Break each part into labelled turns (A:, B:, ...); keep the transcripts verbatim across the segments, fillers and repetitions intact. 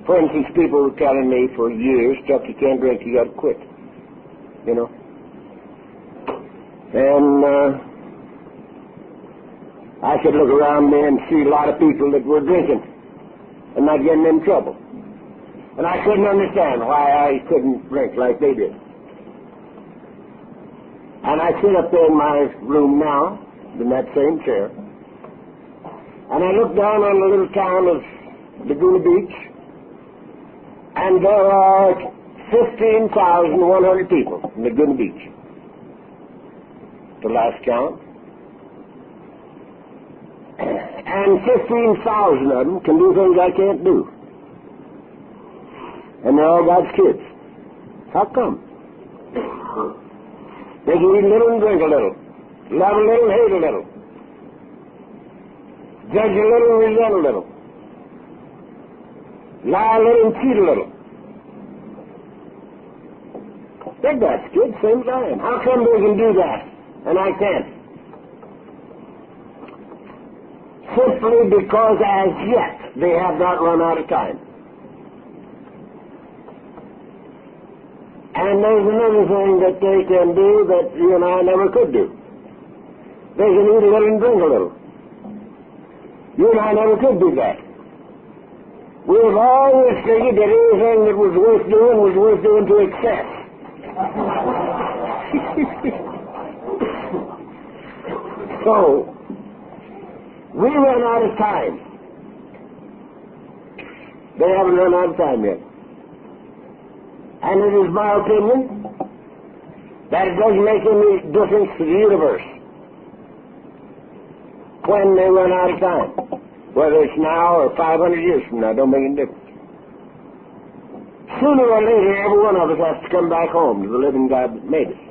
A: For instance, people were telling me for years, Chuck, you can't drink, you got to quit. You know. And uh, I could look around me and see a lot of people that were drinking and not getting in trouble. And I couldn't understand why I couldn't drink like they did. And I sit up there in my room now, in that same chair, and I look down on the little town of Laguna Beach, and there are fifteen thousand one hundred people in Laguna Beach, the last count. And fifteen thousand of them can do things I can't do. And they're all God's kids. How come? They can eat a little and drink a little, love a little, hate a little, judge a little, resent a little, lie a little and cheat a little. They're God's kids, same as I am. How come they can do that and I can't? Simply because as yet they have not run out of time. And there's another thing that they can do that you and I never could do. They can eat a little and drink a little. You and I never could do that. We've always figured that anything that was worth doing was worth doing to excess. So, we run out of time. They haven't run out of time yet. And it is my opinion that it doesn't make any difference to the universe when they run out of time. Whether it's now or five hundred years from now, don't make any difference. Sooner or later, every one of us has to come back home to the living God that made us.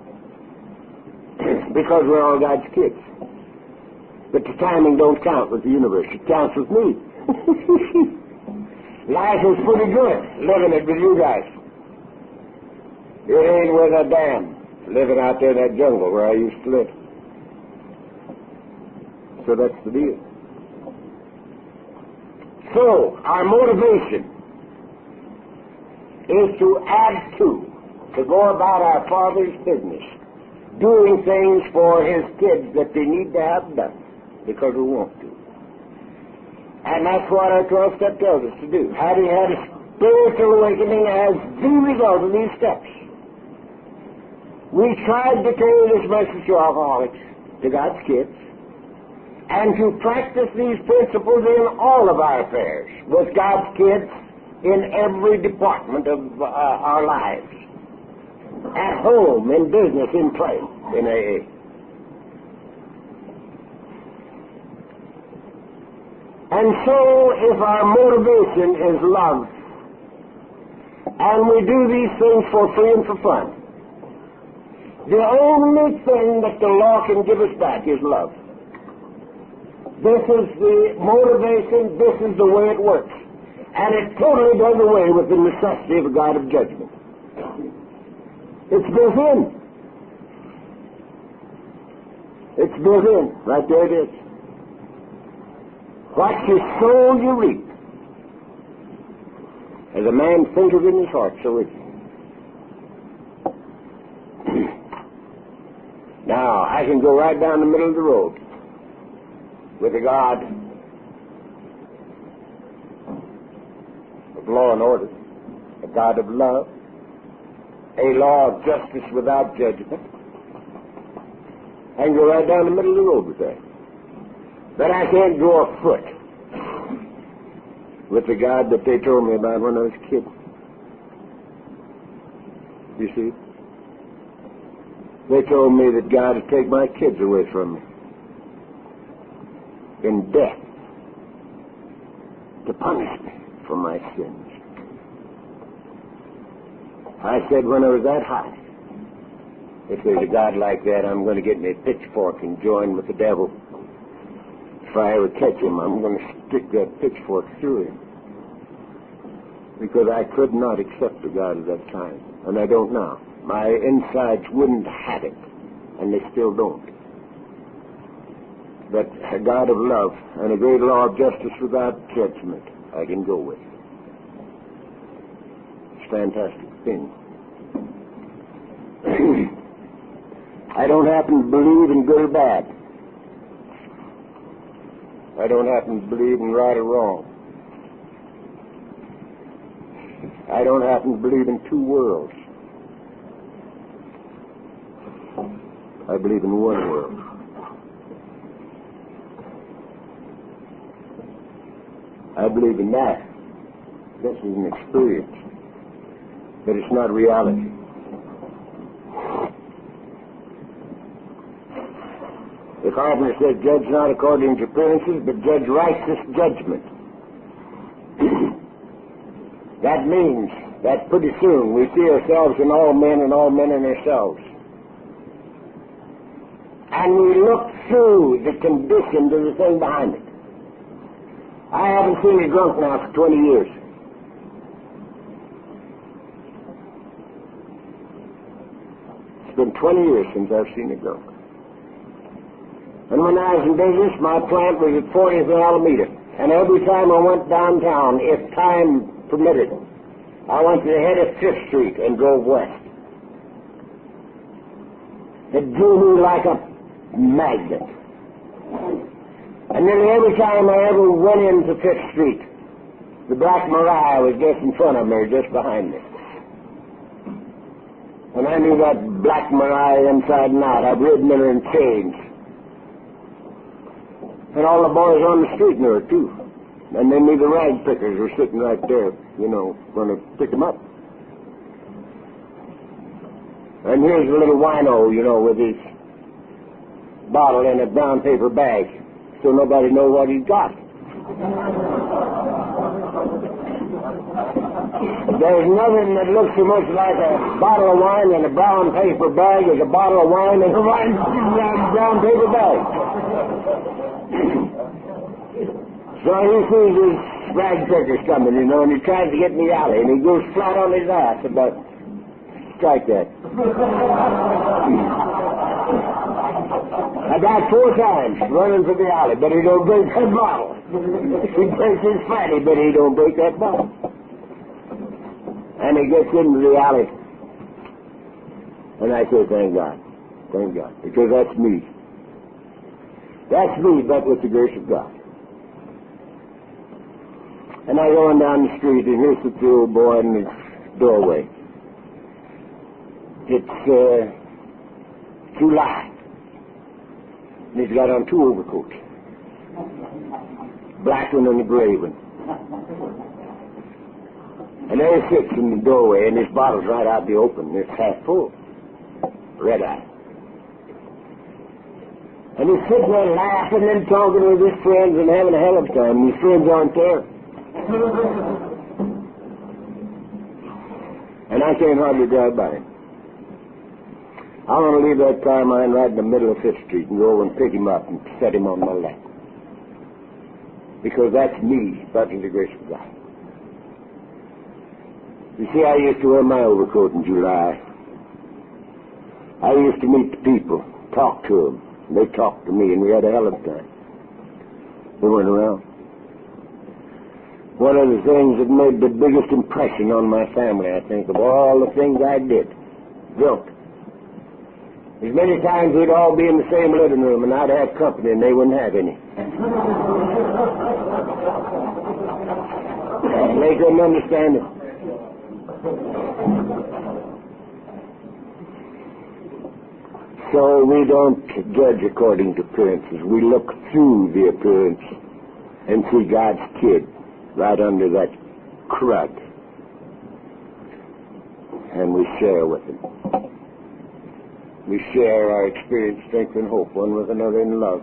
A: Because we're all God's kids. But the timing don't count with the universe. It counts with me. Life is pretty good, living it with you guys. It ain't worth a damn living out there in that jungle where I used to live. So that's the deal. So, our motivation is to add to, to go about our Father's business, doing things for His kids that they need to have done, because we want to. And that's what our twelve-step tells us to do. Having had a spiritual awakening as the result of these steps, we tried to carry this message to alcoholics, to God's kids, and to practice these principles in all of our affairs with God's kids in every department of uh, our lives. At home, in business, in play, in A A. And so, if our motivation is love, and we do these things for free and for fun, the only thing that the law can give us back is love. This is the motivation, this is the way it works. And it totally does away with the necessity of a God of judgment. It's built in. It's built in. Right there it is. What you sow, you reap. As a man thinketh in his heart, so is he. Now, I can go right down the middle of the road with a God of law and order, a God of love, a law of justice without judgment. I can go right down the middle of the road with that. But I can't go afoot with the God that they told me about when I was a kid. You see? They told me that God would take my kids away from me in death to punish me for my sins. I said when I was that high, if there's a God like that, I'm going to get me a pitchfork and join with the devil. If I ever catch him, I'm going to stick that pitchfork through him. Because I could not accept the God at that time, and I don't now. My insides wouldn't have it, and they still don't. But a God of love and a great law of justice without judgment, I can go with. fantastic thing. I don't happen to believe in good or bad. I don't happen to believe in right or wrong. I don't happen to believe in two worlds. I believe in one world. I believe in that. This is an experience, but it's not reality. The carpenter says, judge not according to appearances, but judge righteous judgment. That means that pretty soon we see ourselves in all men and all men in ourselves. And we look through the condition to the thing behind it. I haven't seen a drunk now for twenty years. It's been twenty years since I've seen a drunk. And when I was in business, my plant was at fortieth and Alameda. And every time I went downtown, if time permitted, I went to the head of Fifth Street and drove west. It drew me like a magnet. And nearly every time I ever went into Fifth Street, the Black Maria was just in front of me or just behind me. And I knew that Black Maria inside and out. I've ridden in her in chains. And all the boys on the street knew it, too. And they knew the rag pickers were sitting right there, you know, going to pick them up. And here's a little wino, you know, with his bottle in a brown paper bag, so nobody knows what he's got. There's nothing that looks so much like a bottle of wine in a brown paper bag as a bottle of wine in a wine, brown paper bag. So he sees his rag pickers coming, you know, and he tries to get in the alley, and he goes flat on his ass about strike that. About four times running for the alley, but he don't break that bottle. He breaks his fatty, but he don't break that bottle. And he gets into the alley, and I say, thank God, thank God, because that's me. That's me, but with the grace of God. And I go on down the street, and here's the old boy in his doorway. It's uh, July. And he's got on two overcoats. Black one and a gray one. And there he sits in the doorway, and his bottle's right out the open. It's half full. Red eye. And he's sitting there laughing and talking with his friends and having a hell of a time. And his friends aren't there. And I can't hardly drive by him. I want to leave that car of mine right in the middle of Fifth Street and go over and pick him up and set him on my lap. Because that's me, but in the grace of God. You see, I used to wear my overcoat in July. I used to meet the people, talk to them. And they talked to me, and we had a hell of a time. We went around. One of the things that made the biggest impression on my family, I think, of all the things I did, drunk. As many times we'd all be in the same living room, and I'd have company, and they wouldn't have any. They couldn't understand it. So we don't judge according to appearances. We look through the appearance and see God's kid right under that crud. And we share with him. We share our experience, strength, and hope one with another in love.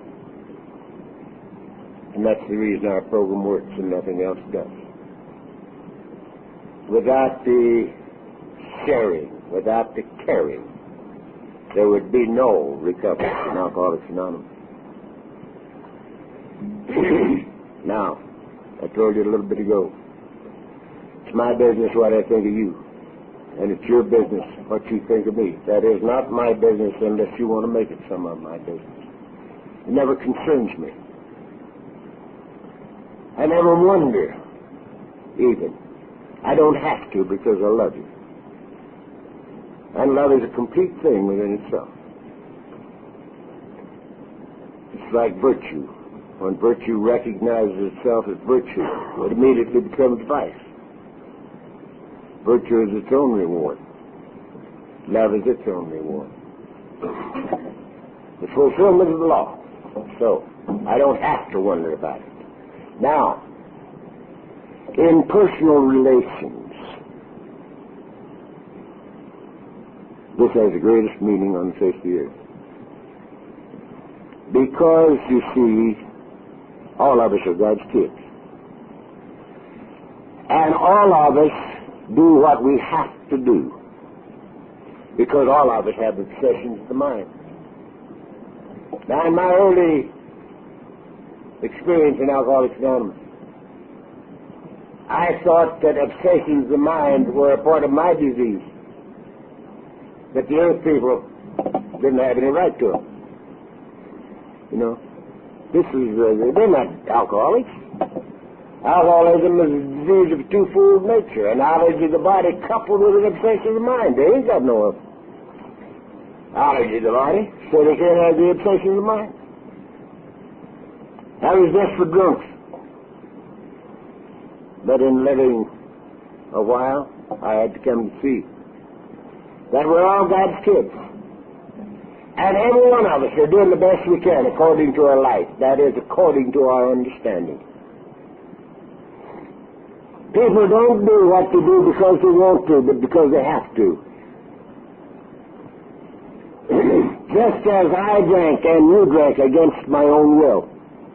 A: And that's the reason our program works and nothing else does. Without the sharing, without the caring, there would be no recovery from Alcoholics Anonymous. Now, I told you a little bit ago, it's my business what I think of you. And it's your business what you think of me. That is not my business unless you want to make it some of my business. It never concerns me. I never wonder, even, I don't have to because I love you. And love is a complete thing within itself. It's like virtue. When virtue recognizes itself as virtue, it immediately becomes vice. Virtue is its own reward. Love is its own reward. The fulfillment of the law. So, I don't have to wonder about it. Now, in personal relations, this has the greatest meaning on the face of the earth. Because, you see, all of us are God's kids. And all of us do what we have to do. Because all of us have obsessions of the mind. Now, in my early experience in Alcoholics Anonymous, I thought that obsessions of the mind were a part of my disease, that the earth people didn't have any right to them. You know, this is, uh, they're not alcoholics. Alcoholism is a disease of twofold nature, a knowledge of the body coupled with an obsession of the mind. They ain't got no knowledge of the body, so they can't have the obsession of the mind. That was just for drunks. But in living a while, I had to come to see that we're all God's kids. And every one of us are doing the best we can according to our life. That is, according to our understanding. People don't do what they do because they want to, but because they have to. Just as I drank and you drank against my own will.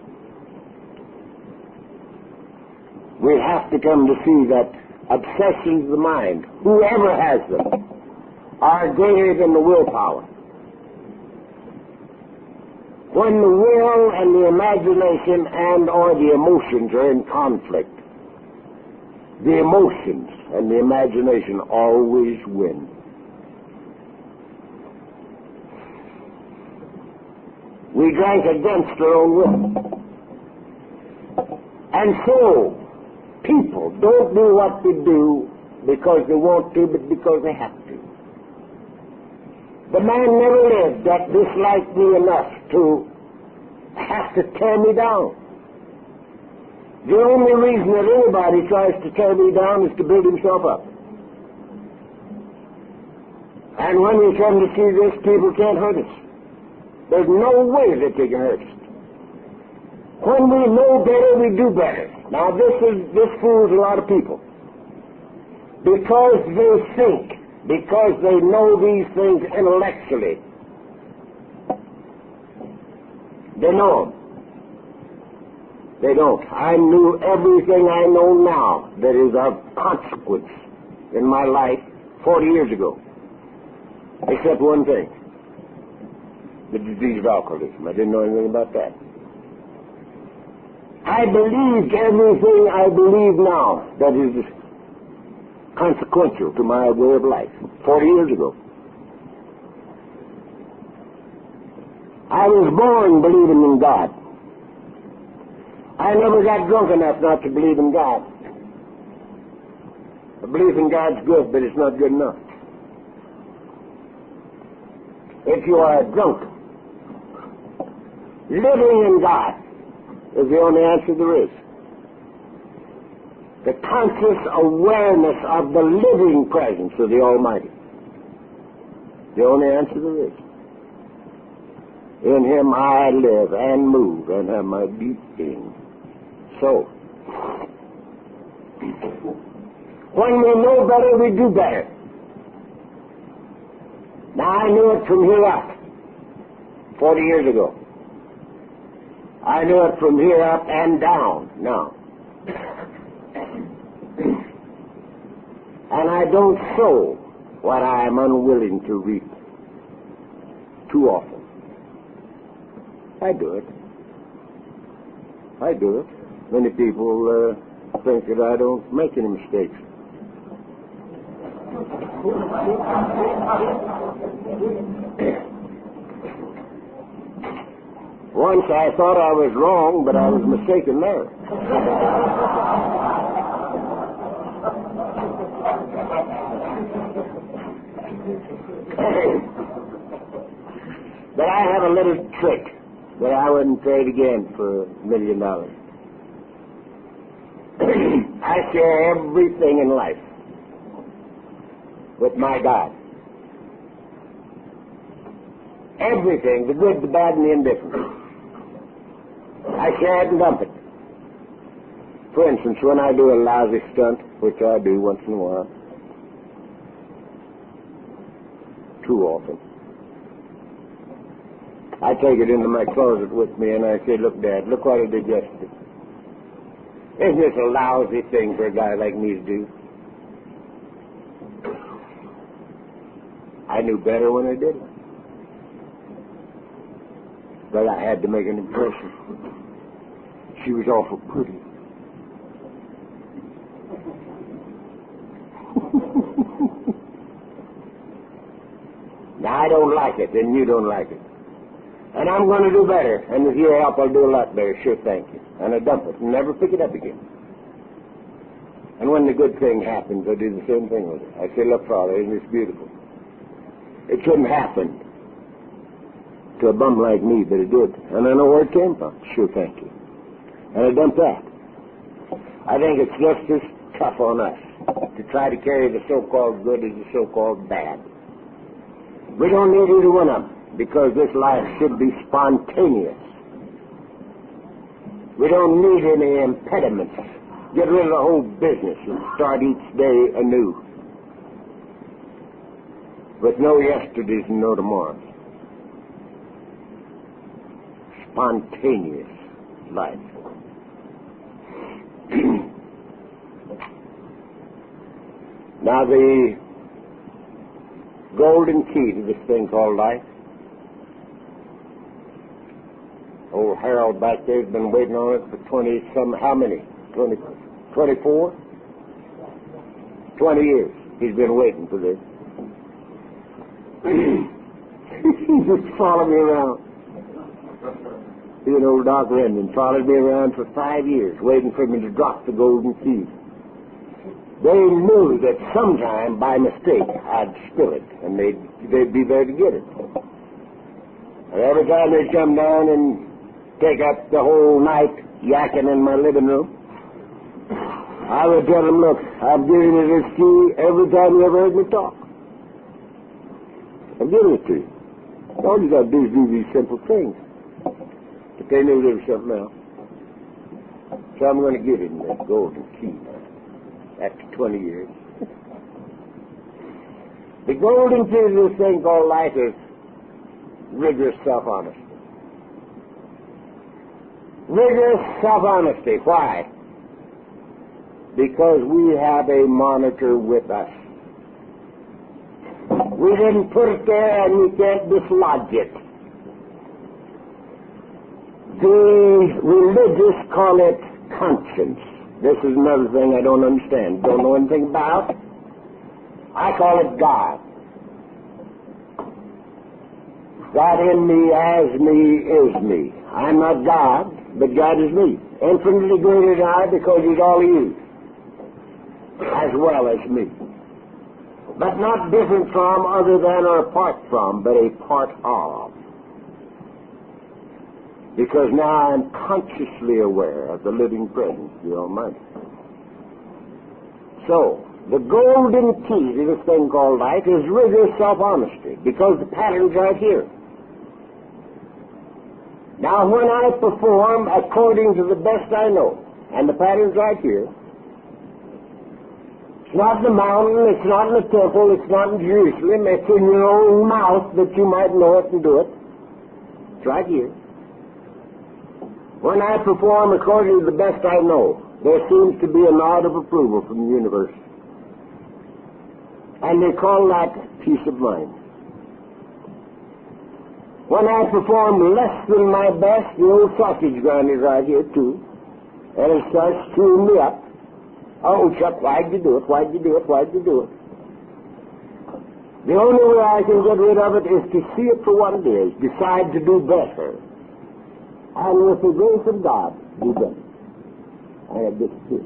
A: We have to come to see that obsessions of the mind, whoever has them, are greater than the willpower. When the will and the imagination and or the emotions are in conflict, the emotions and the imagination always win. We drank against our own will. And so, people don't do what they do because they want to, but because they have to. The man never lived that disliked me enough to have to tear me down. The only reason that anybody tries to tear me down is to build himself up. And when we come to see this, people can't hurt us. There's no way that they can hurt us. When we know better, we do better. Now this is this fools a lot of people. Because they think, because they know these things intellectually, they know them. They don't. I knew everything I know now that is of consequence in my life forty years ago, except one thing, the disease of alcoholism. I didn't know anything about that. I believed everything I believe now that is consequential to my way of life forty years ago. I was born believing in God. I never got drunk enough not to believe in God. I believe in God's good, but it's not good enough. If you are drunk, living in God is the only answer there is. The conscious awareness of the living presence of the Almighty. The only answer there is. In Him I live and move and have my being. So, when we know better, we do better. Now, I knew it from here up, forty years ago. I knew it from here up and down now. And I don't sow what I am unwilling to reap too often. I do it. I do it. Many people uh, think that I don't make any mistakes. Once I thought I was wrong, but I was mistaken there. But I have a little trick that I wouldn't trade again for a million dollars. I share everything in life with my God. Everything, the good, the bad, and the indifferent. I share it and dump it. For instance, when I do a lousy stunt, which I do once in a while, too often, I take it into my closet with me and I say, look, Dad, look what I did yesterday. Isn't this a lousy thing for a guy like me to do? I knew better when I did it. But I had to make an impression. She was awful pretty. Now, I don't like it, and you don't like it. And I'm going to do better, and with your help, I'll do a lot better. Sure, thank you. And I dump it and never pick it up again. And when the good thing happens, I do the same thing with it. I say, look, Father, isn't this beautiful? It shouldn't happen to a bum like me, but it did. And I know where it came from. Sure, thank you. And I dump that. I think it's just as tough on us to try to carry the so-called good as the so-called bad. We don't need either one of them, because this life should be spontaneous. We don't need any impediments. Get rid of the whole business and start each day anew, with no yesterdays and no tomorrows. Spontaneous life. Now, the golden key to this thing called life, old Harold back there has been waiting on it for twenty some, how many? twenty, twenty-four? twenty years. He's been waiting for this. He just followed me around. He and old Doc Rendon followed me around for five years, waiting for me to drop the golden key. They knew that sometime, by mistake, I'd spill it, and they'd, they'd be there to get it. And every time they'd come down and take up the whole night yakking in my living room, I would tell them, look, I'm giving you this key every time you ever heard me talk. I'm giving it to you. All you got to do is do these simple things. But they knew there was something else. So I'm going to give him that golden key now, after twenty years. The golden key to this thing called life is rigorous self-honesty. Rigorous self-honesty. Why? Because we have a monitor with us. We didn't put it there and we can't dislodge it. The religious call it conscience. This is another thing I don't understand, don't know anything about. I call it God. God in me, as me, is me. I'm not God, but God is me. Infinitely greater than I, because He's all He is, as well as me. But not different from, other than, or apart from, but a part of. Because now I'm consciously aware of the living presence of the Almighty. So, the golden key to this thing called life is rigorous self-honesty, because the pattern's right here. Now, when I perform according to the best I know, and the pattern's right here, it's not in the mountain, it's not in the temple, it's not in Jerusalem, it's in your own mouth that you might know it and do it. It's right here. When I perform according to the best I know, there seems to be a nod of approval from the universe. And they call that peace of mind. When I perform less than my best, the old sausage grinder's right here too, and it starts chewing me up. Oh, Chuck, why'd you do it? Why'd you do it? Why'd you do it? The only way I can get rid of it is to see it for what it is, decide to do better, and with the grace of God, do better. I have this too.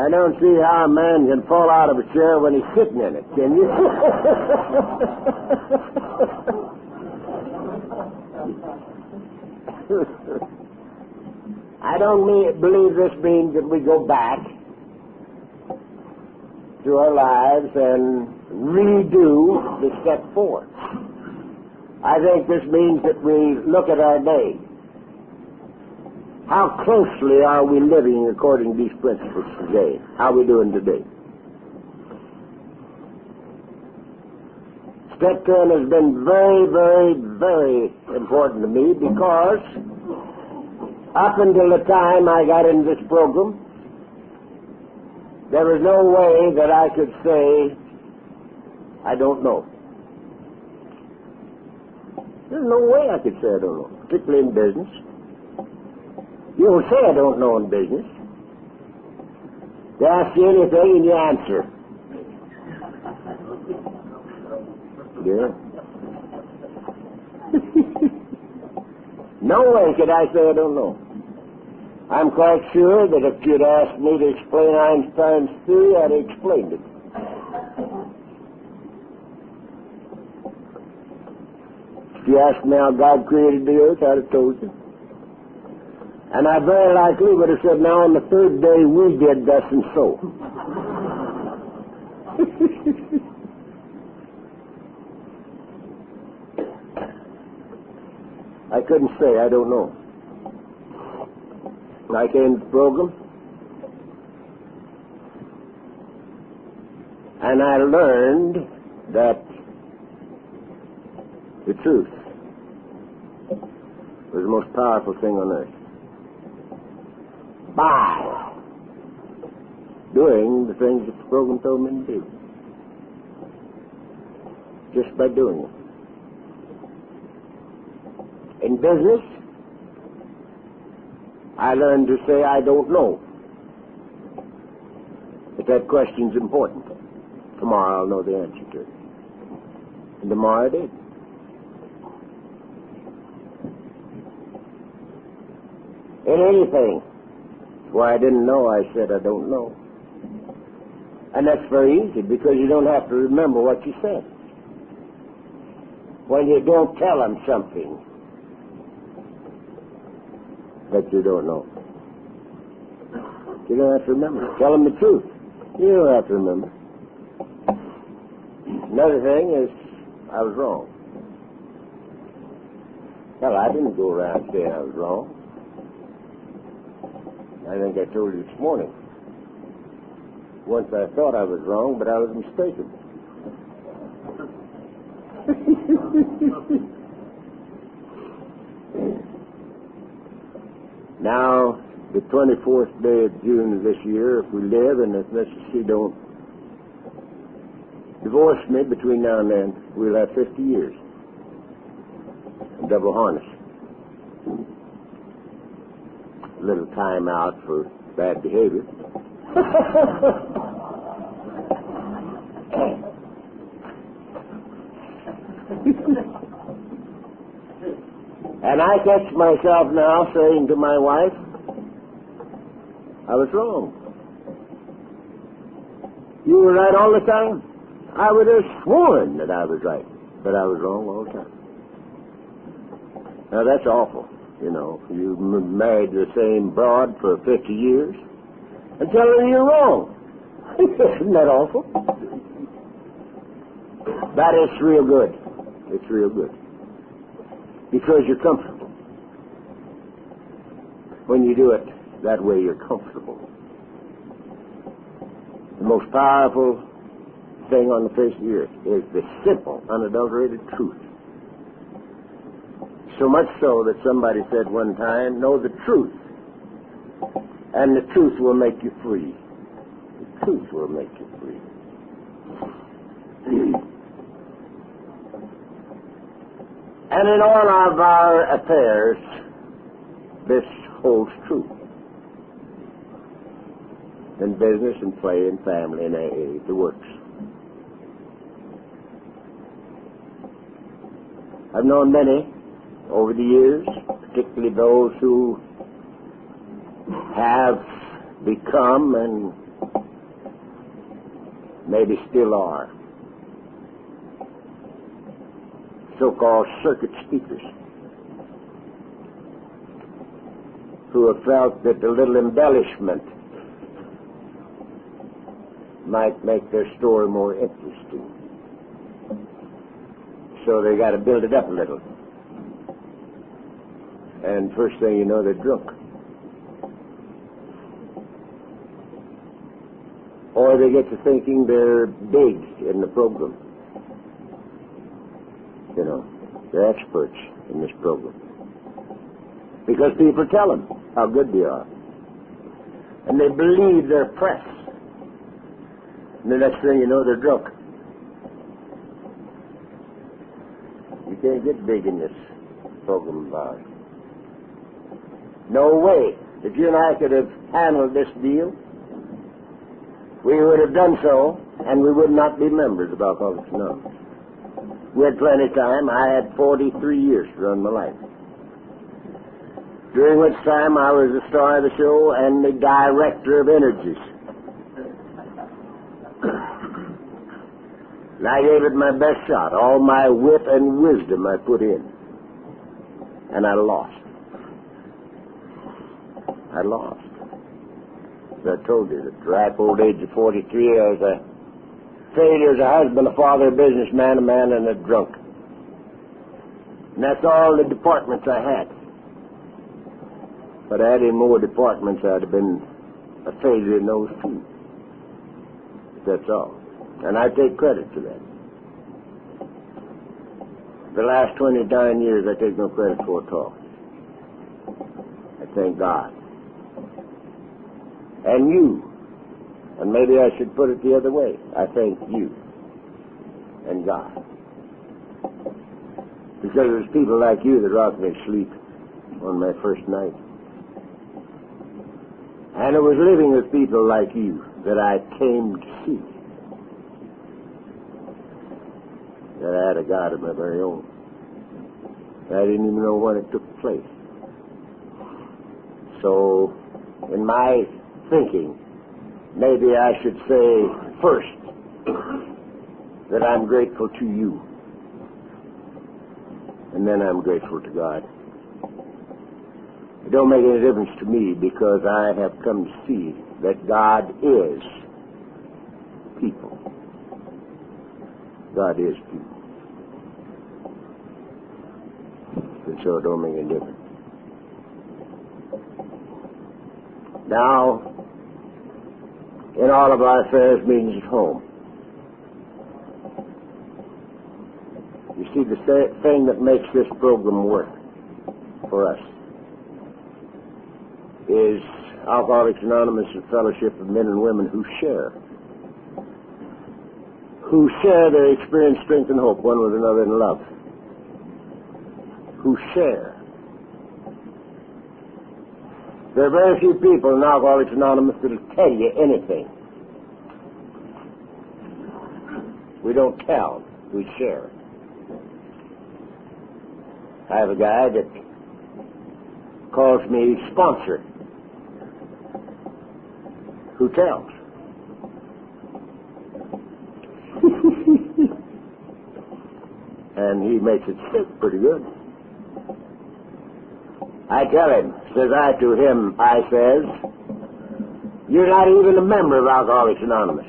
A: I don't see how a man can fall out of a chair when he's sitting in it, can you? I don't mean, believe this means that we go back to our lives and redo the step four. I think this means that we look at our day. How closely are we living according to these principles today? How are we doing today? Step ten has been very, very, very important to me because up until the time I got into this program, there was no way that I could say, I don't know. There's no way I could say I don't know, particularly in business. You don't say I don't know in business. They ask you anything and you answer. Yeah. No way could I say I don't know. I'm quite sure that if you'd asked me to explain Einstein's theory, I'd have explained it. If you asked me how God created the earth, I'd have told you. And I very likely would have said, now on the third day we did thus and so. I couldn't say, I don't know. I came to the program, and I learned that the truth was the most powerful thing on earth. By doing the things that the program told me to do. Just by doing it. In business, I learned to say I don't know. But that question's important. Tomorrow I'll know the answer to it. And tomorrow I did. In anything where I didn't know, I said I don't know. And that's very easy because you don't have to remember what you said. When you don't tell them something that you don't know. You don't have to remember. Tell them the truth. You don't have to remember. Another thing is, I was wrong. Well, I didn't go around saying I was wrong. I think I told you this morning. Once I thought I was wrong, but I was mistaken. Now, the twenty-fourth day of June of this year, if we live and if Missus C don't divorce me between now and then, we'll have fifty years. Double harness. A little time out for bad behavior. And I catch myself now saying to my wife, I was wrong. You were right all the time. I would have sworn that I was right, but I was wrong all the time. Now that's awful, you know. You m- married the same broad for fifty years and tell her you're wrong. Isn't that awful? But it's real good. It's real good. Because you're comfortable. When you do it that way, you're comfortable. The most powerful thing on the face of the earth is the simple, unadulterated truth. So much so that somebody said one time, know the truth, and the truth will make you free. The truth will make you free. And in all of our affairs, this holds true. In business and play and family and A A, the works. I've known many over the years, particularly those who have become and maybe still are, so-called circuit speakers, who have felt that a little embellishment might make their story more interesting. So they got to build it up a little. And first thing you know, they're drunk. Or they get to thinking they're big in the program. You know, they're experts in this program. Because people tell them how good they are. And they believe their press. And the next thing you know, they're drunk. You can't get big in this program of ours. No way. If you and I could have handled this deal, we would have done so, and we would not be members of Alcoholics Anonymous. We had plenty of time. I had forty-three years to run my life, during which time I was the star of the show and the director of energies. And I gave it my best shot. All my wit and wisdom I put in. And I lost. I lost. As I told you, at the ripe old age of forty-three, I was a failure as a husband, a father, a businessman, a man, and a drunk. And that's all the departments I had. But I had in more departments, I'd have been a failure in those two. That's all. And I take credit for that. The last twenty-nine years, I take no credit for it at all. I thank God. And you. And maybe I should put it the other way. I thank you and God. Because it was people like you that rocked me to sleep on my first night. And it was living with people like you that I came to see that I had a God of my very own. I didn't even know when it took place. So, in my thinking, maybe I should say first that I'm grateful to you. And then I'm grateful to God. It don't make any difference to me because I have come to see that God is people. God is people. And so it don't make any difference. Now, in all of our affairs, meetings at home, you see, the thing that makes this program work for us is Alcoholics Anonymous, a fellowship of men and women who share. Who share their experience, strength, and hope one with another in love. Who share. There are very few people in Alcoholics Anonymous that will tell you anything. We don't tell, we share. I have a guy that calls me sponsor, who tells. And he makes it stick pretty good. I tell him, says I to him, I says, you're not even a member of Alcoholics Anonymous.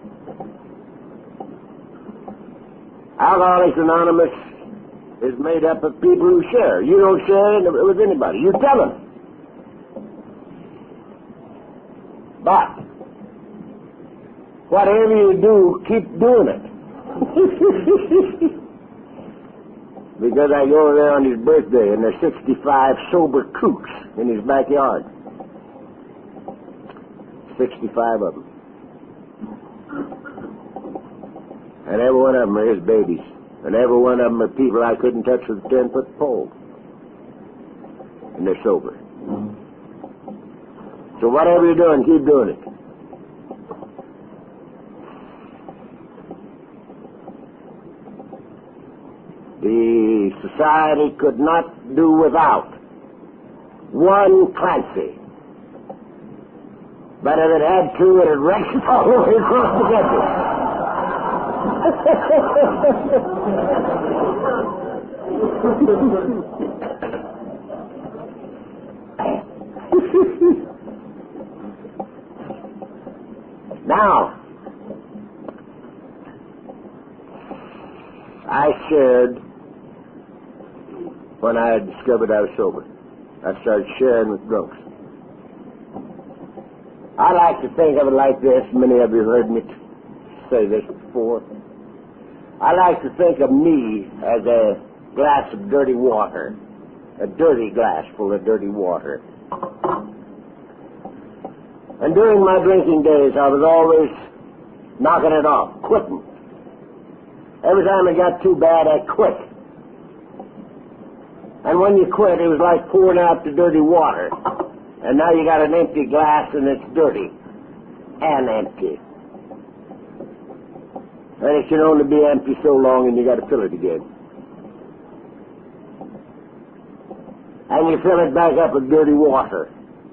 A: Alcoholics Anonymous is made up of people who share. You don't share with anybody. You tell them. But whatever you do, keep doing it. Because I go over there on his birthday and there's sixty-five sober kooks in his backyard. sixty-five of them. And every one of them are his babies. And every one of them are people I couldn't touch with a ten-foot pole. And they're sober. So whatever you're doing, keep doing it. The society could not do without one Clancy. But if it had to, it would wreck it all the way across the country. Now, I shared when I had discovered I was sober. I started sharing with drunks. I like to think of it like this. Many of you have heard me say this before. I like to think of me as a glass of dirty water, a dirty glass full of dirty water. And during my drinking days, I was always knocking it off, quitting. Every time it got too bad, I quit. And when you quit, it was like pouring out the dirty water. And now you got an empty glass and it's dirty and empty. And it can only be empty so long and you got to fill it again. And you fill it back up with dirty water.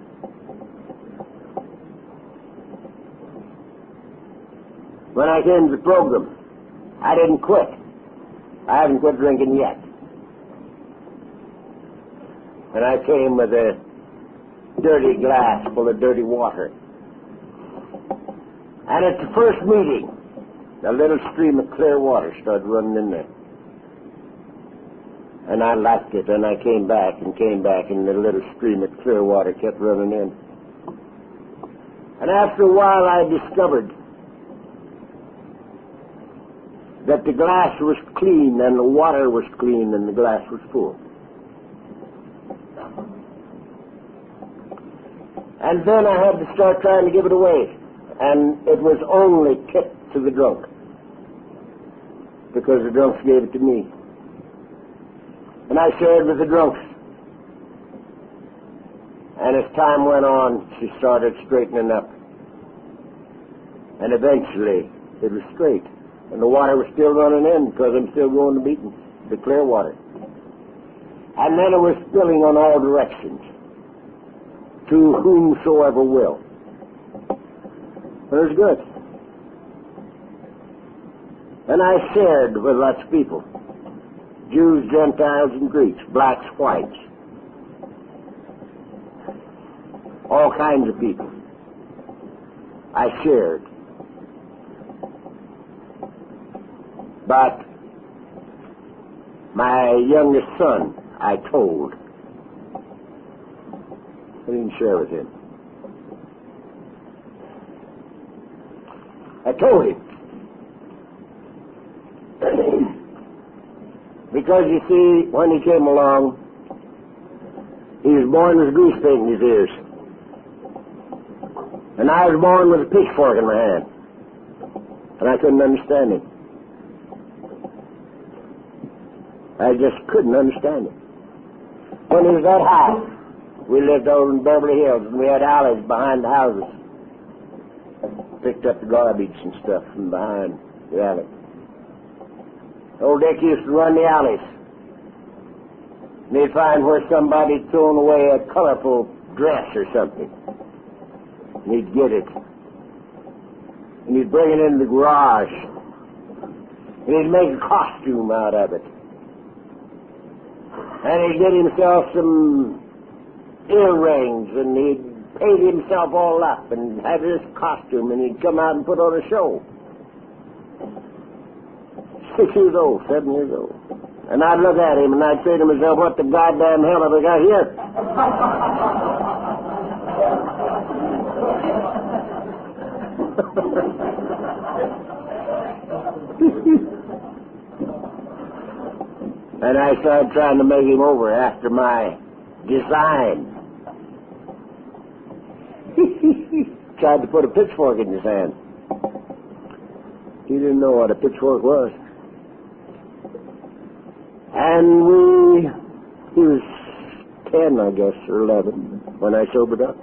A: When I came to the program, I didn't quit. I haven't quit drinking yet. And I came with a dirty glass full of dirty water. And at the first meeting, a little stream of clear water started running in there. And I liked it, and I came back and came back, and the little stream of clear water kept running in. And after a while, I discovered that the glass was clean, and the water was clean, and the glass was full. And then I had to start trying to give it away. And it was only tipped to the drunk, because the drunks gave it to me. And I shared with the drunks. And as time went on, she started straightening up. And eventually, it was straight. And the water was still running in, because I'm still going to beating the clear water. And then it was spilling on all directions, to whomsoever will. It was good. And I shared with lots of people. Jews, Gentiles, and Greeks, blacks, whites. All kinds of people. I shared. But my youngest son, I told. I didn't share with him. I told him. Because, you see, when he came along, he was born with grease paint in his ears. And I was born with a pitchfork in my hand. And I couldn't understand him. I just couldn't understand him. When he was that high, we lived over in Beverly Hills, and we had alleys behind the houses. Picked up the garbage and stuff from behind the alley. Old Dick used to run the alleys. And he'd find where somebody had thrown away a colorful dress or something. And he'd get it. And he'd bring it into the garage. And he'd make a costume out of it. And he'd get himself some earrings, and he'd paint himself all up and have this costume, and he'd come out and put on a show. Six years old, seven years old. And I'd look at him, and I'd say to myself, what the goddamn hell have I got here? And I started trying to make him over after my design. Tried to put a pitchfork in his hand. He didn't know what a pitchfork was. And we, he was ten, I guess, or eleven, when I sobered up.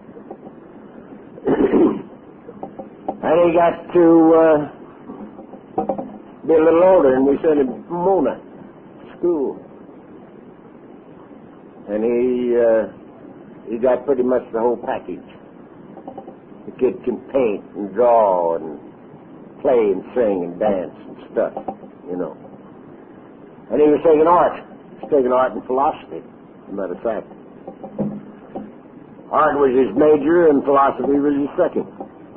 A: And he got to uh, be a little older, and we sent him to Pomona school. And he, uh, he got pretty much the whole package. The kid can paint and draw and play and sing and dance and stuff, you know. And he was taking art. He was taking art and philosophy, as a matter of fact. Art was his major and philosophy was his second.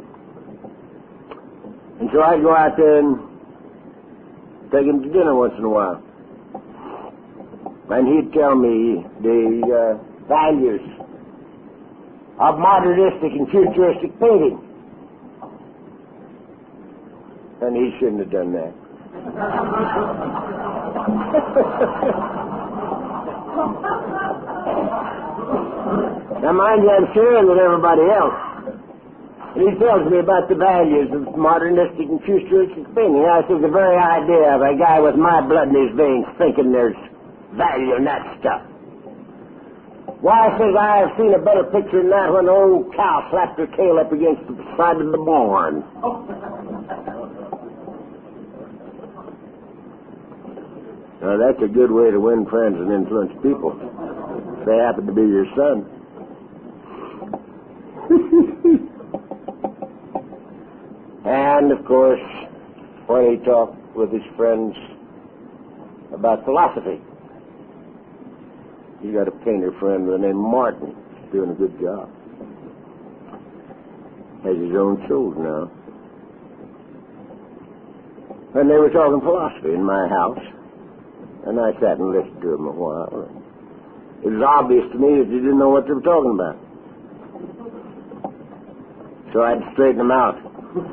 A: And so I'd go out there and take him to dinner once in a while. And he'd tell me the uh, values of modernistic and futuristic painting. And he shouldn't have done that. Now, mind you, I'm sharing with everybody else. And he tells me about the values of modernistic and futuristic painting. I said, the very idea of a guy with my blood in his veins thinking there's value in that stuff. Why, says I, have seen a better picture than that when an old cow slapped her tail up against the side of the barn. Now, that's a good way to win friends and influence people. If they happen to be your son. And, of course, when he talked with his friends about philosophy, he got a painter friend with the name Martin. He's doing a good job. Has his own shows now. And they were talking philosophy in my house. And I sat and listened to them a while. It was obvious to me that they didn't know what they were talking about. So I had to straighten them out.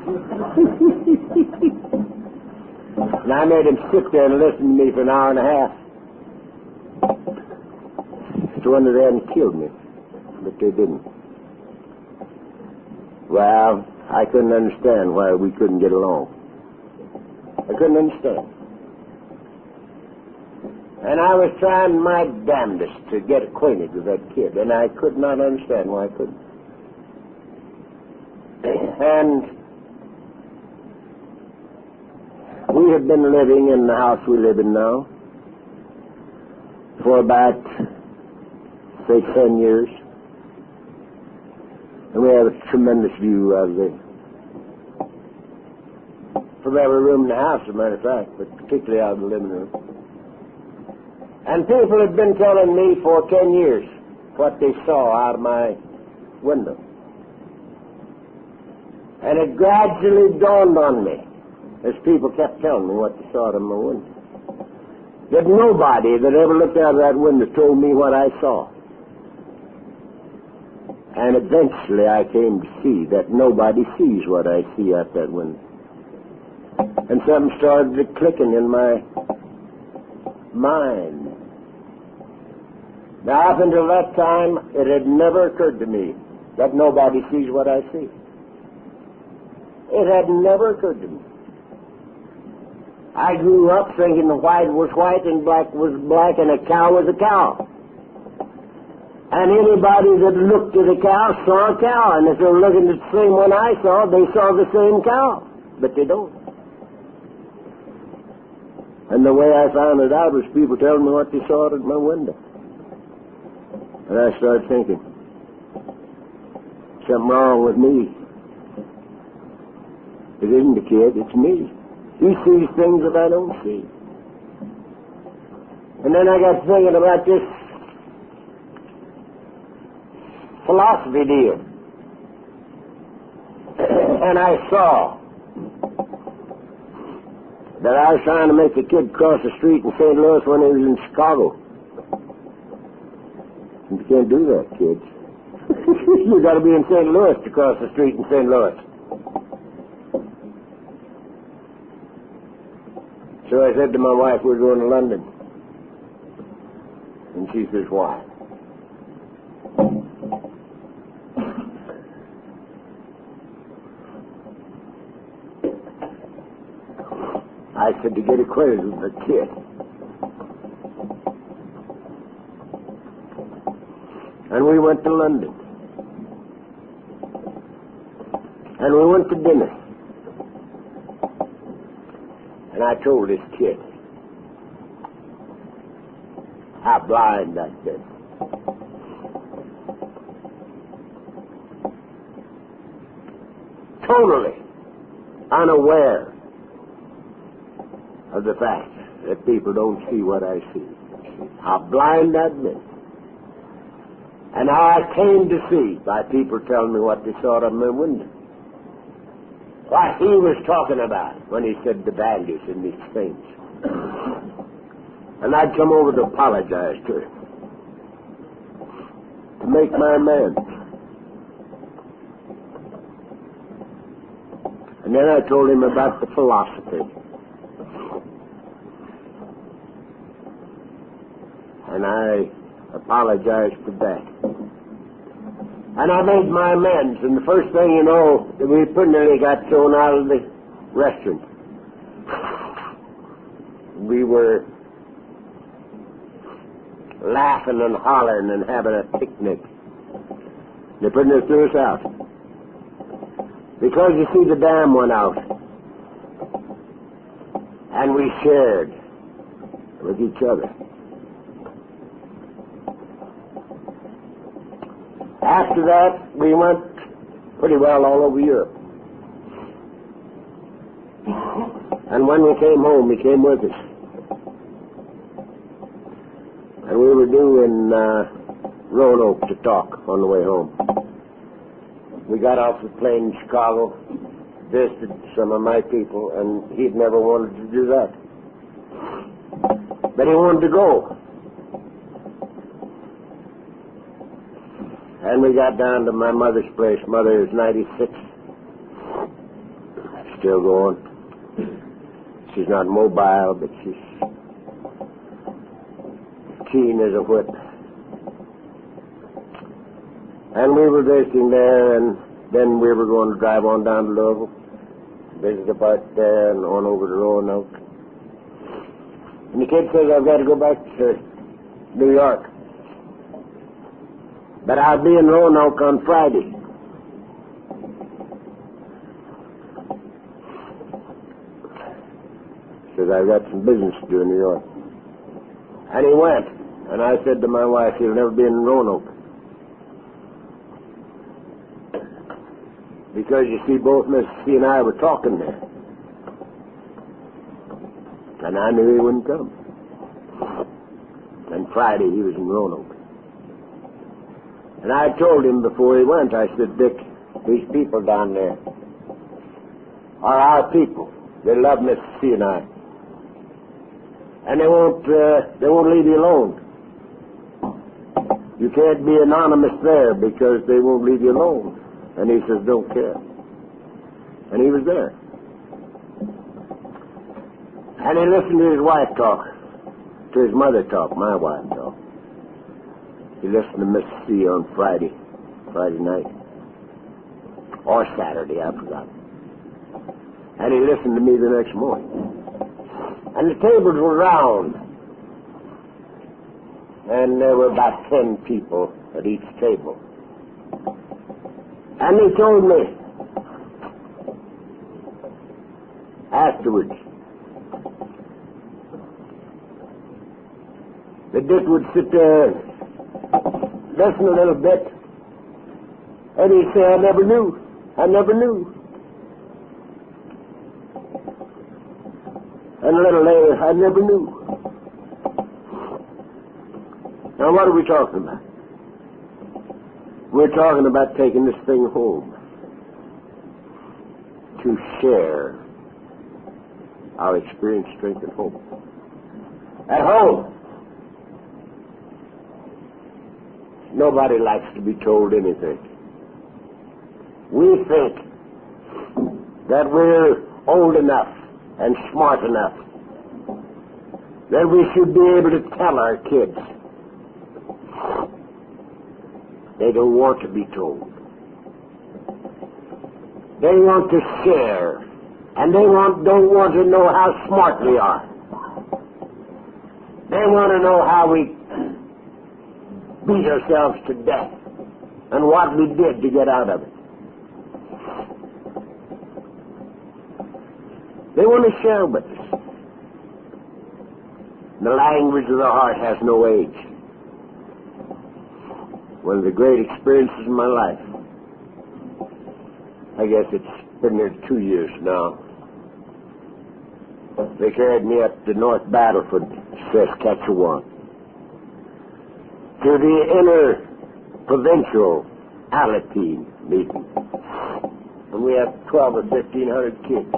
A: And I made him sit there and listen to me for an hour and a half. It's a wonder they hadn't killed me. But they didn't. Well, I couldn't understand why we couldn't get along. I couldn't understand. And I was trying my damnedest to get acquainted with that kid, and I could not understand why I couldn't. And we have been living in the house we live in now for about, say, ten years. And we have a tremendous view of the, from every room in the house, as a matter of fact, but particularly out of the living room. And people had been telling me for ten years what they saw out of my window. And it gradually dawned on me, as people kept telling me what they saw out of my window, that nobody that ever looked out of that window told me what I saw. And eventually I came to see that nobody sees what I see out that window. And something started clicking in my mind. Now, up until that time, it had never occurred to me that nobody sees what I see. It had never occurred to me. I grew up thinking the white was white and black was black and a cow was a cow. And anybody that looked at a cow saw a cow. And if they're looking at the same one I saw, they saw the same cow. But they don't. And the way I found it out was people telling me what they saw out at my window. And I started thinking, something wrong with me. It isn't the kid, it's me. He sees things that I don't see. And then I got thinking about this philosophy deal. And I saw that I was trying to make a kid cross the street in Saint Louis when he was in Chicago. You can't do that, kids. You got to be in Saint Louis to cross the street in Saint Louis. So I said to my wife, we're going to London. And she says, why? I said, to get acquainted with the kid. And we went to London. And we went to dinner. And I told this kid how blind I'd been. Totally. unaware of the fact that people don't see what I see. How blind I've been. And how I came to see by people telling me what they saw out of my window. What he was talking about when he said the values in these things. And I'd come over to apologize to him, to make my amends. And then I told him about the philosophy. And I apologized for that. And I made my amends, and the first thing you know, we pretty nearly got thrown out of the restaurant. We were laughing and hollering and having a picnic. They pretty nearly threw us out. Because, you see, the dam went out. And we shared with each other. After that, we went pretty well all over Europe. And when we came home, he came with us. And we were due in uh, Roanoke to talk on the way home. We got off the plane in Chicago, visited some of my people, and he'd never wanted to do that. But he wanted to go. And we got down to my mother's place. Mother is ninety-six. Still going. She's not mobile, but she's keen as a whip. And we were visiting there, and then we were going to drive on down to Louisville, visit about there, and on over to Roanoke. And the kid says, I've got to go back to New York. But I'll be in Roanoke on Friday. Says, I've got some business to do in New York. And he went. And I said to my wife, he'll never be in Roanoke. Because, you see, both Miss C and I were talking there. And I knew he wouldn't come. And Friday he was in Roanoke. And I told him before he went, I said, Dick, these people down there are our people. They love Miss C and I. And they won't, uh, they won't leave you alone. You can't be anonymous there because they won't leave you alone. And he says, don't care. And he was there. And he listened to his wife talk, to his mother talk, my wife talk. He listened to Miss C on Friday, Friday night. Or Saturday, I forgot. And he listened to me the next morning. And the tables were round. And there were about ten people at each table. And he told me afterwards that Dick would sit there, listen a little bit, and he'd say, I never knew, I never knew. And a little later, I never knew. Now, what are we talking about? We're talking about taking this thing home to share our experience, strength, and hope. At home, nobody likes to be told anything. We think that we're old enough and smart enough that we should be able to tell our kids. They don't want to be told. They want to share, and they want, don't want to know how smart we are. They want to know how we beat ourselves to death and what we did to get out of it. They want to share with us. The language of the heart has no age. One of the great experiences of my life, I guess it's been there two years now. They carried me up to North Battleford, Saskatchewan, to the inter-provincial Alateen meeting. And we have twelve or fifteen hundred kids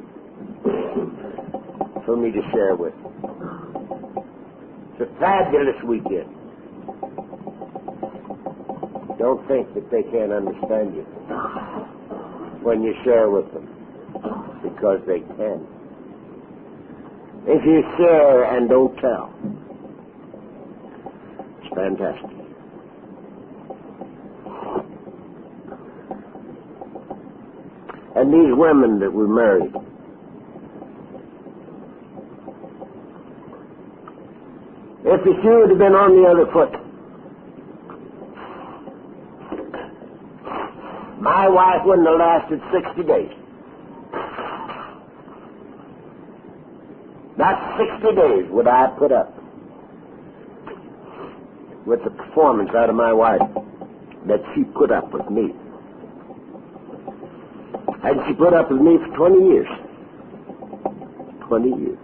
A: for me to share with. It's a fabulous weekend. Don't think that they can't understand you when you share with them, because they can. If you share and don't tell, it's fantastic. And these women that were married, if the shoe had been on the other foot, my wife wouldn't have lasted sixty days. Not sixty days would I put up with the performance out of my wife that she put up with me. And she put up with me for twenty years. Twenty years.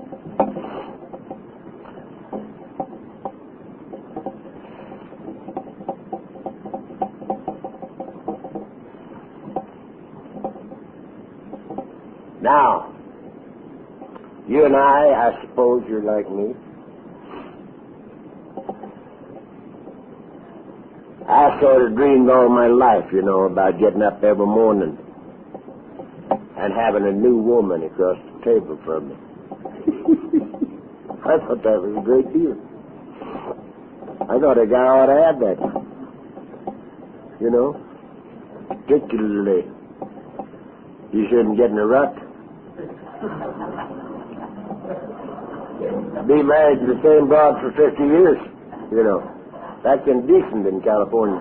A: Now, you and I, I suppose you're like me. I sort of dreamed all my life, you know, about getting up every morning and having a new woman across the table from me. I thought that was a great deal. I thought a guy ought to have that. You know? Particularly, you shouldn't get in a rut. Be married to the same broad for fifty years, you know. That's indecent in California.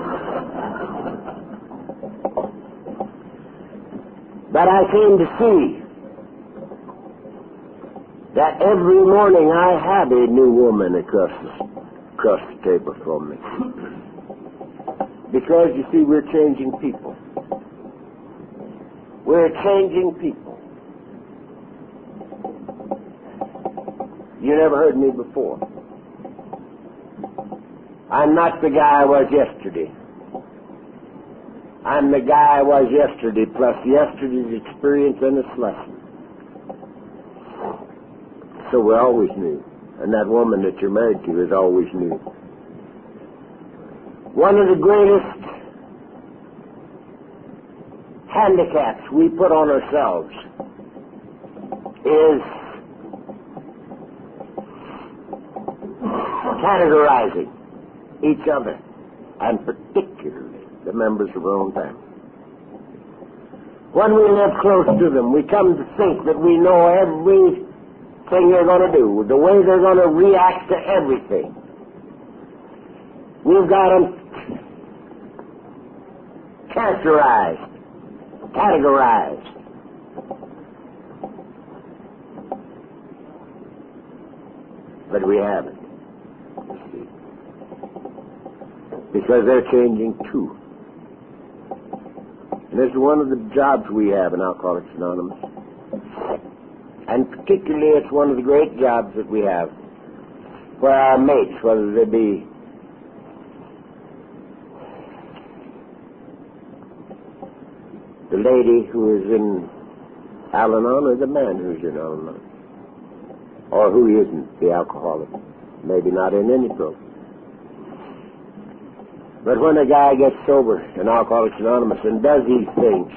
A: But I came to see that every morning I had a new woman across the, across the table from me. Because, you see, we're changing people. We're changing people. You never heard me before. I'm not the guy I was yesterday. I'm the guy I was yesterday, plus yesterday's experience and its lesson. So we're always new. And that woman that you're married to is always new. One of the greatest handicaps we put on ourselves is categorizing each other, and particularly the members of our own family. When we live close to them, we come to think that we know everything they're going to do, the way they're going to react to everything. We've got them characterized, categorized. But we haven't. Because they're changing too. And this is one of the jobs we have in Alcoholics Anonymous. And particularly it's one of the great jobs that we have for our mates, whether they be the lady who is in Al-Anon or the man who's in Al-Anon. Or who isn't the alcoholic. Maybe not in any program. But when a guy gets sober in Alcoholics Anonymous and does these things,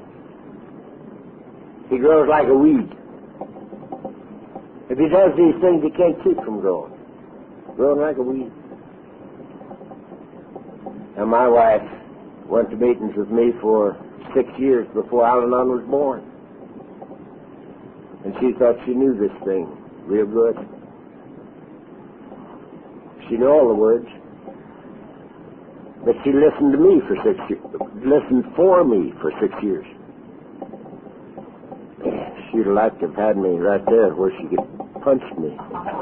A: he grows like a weed. If he does these things, he can't keep from growing. Growing like a weed. And my wife went to meetings with me for six years before Al-Anon was born. And she thought she knew this thing real good. She knew all the words. But she listened to me for six years, listened for me for six years. She'd have liked to have had me right there where she could punch me.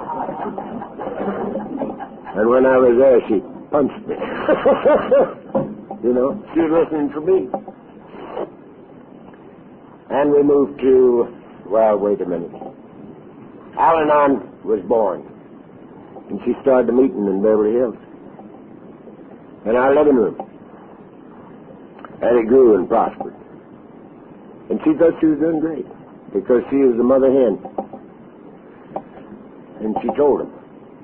A: And when I was there, she punched me. You know, she was listening for me. And we moved to, well, wait a minute. Al-Anon was born. And she started a meeting in Beverly Hills. In our living room. And it grew and prospered. And she thought she was doing great. Because she was the mother hen. And she told him.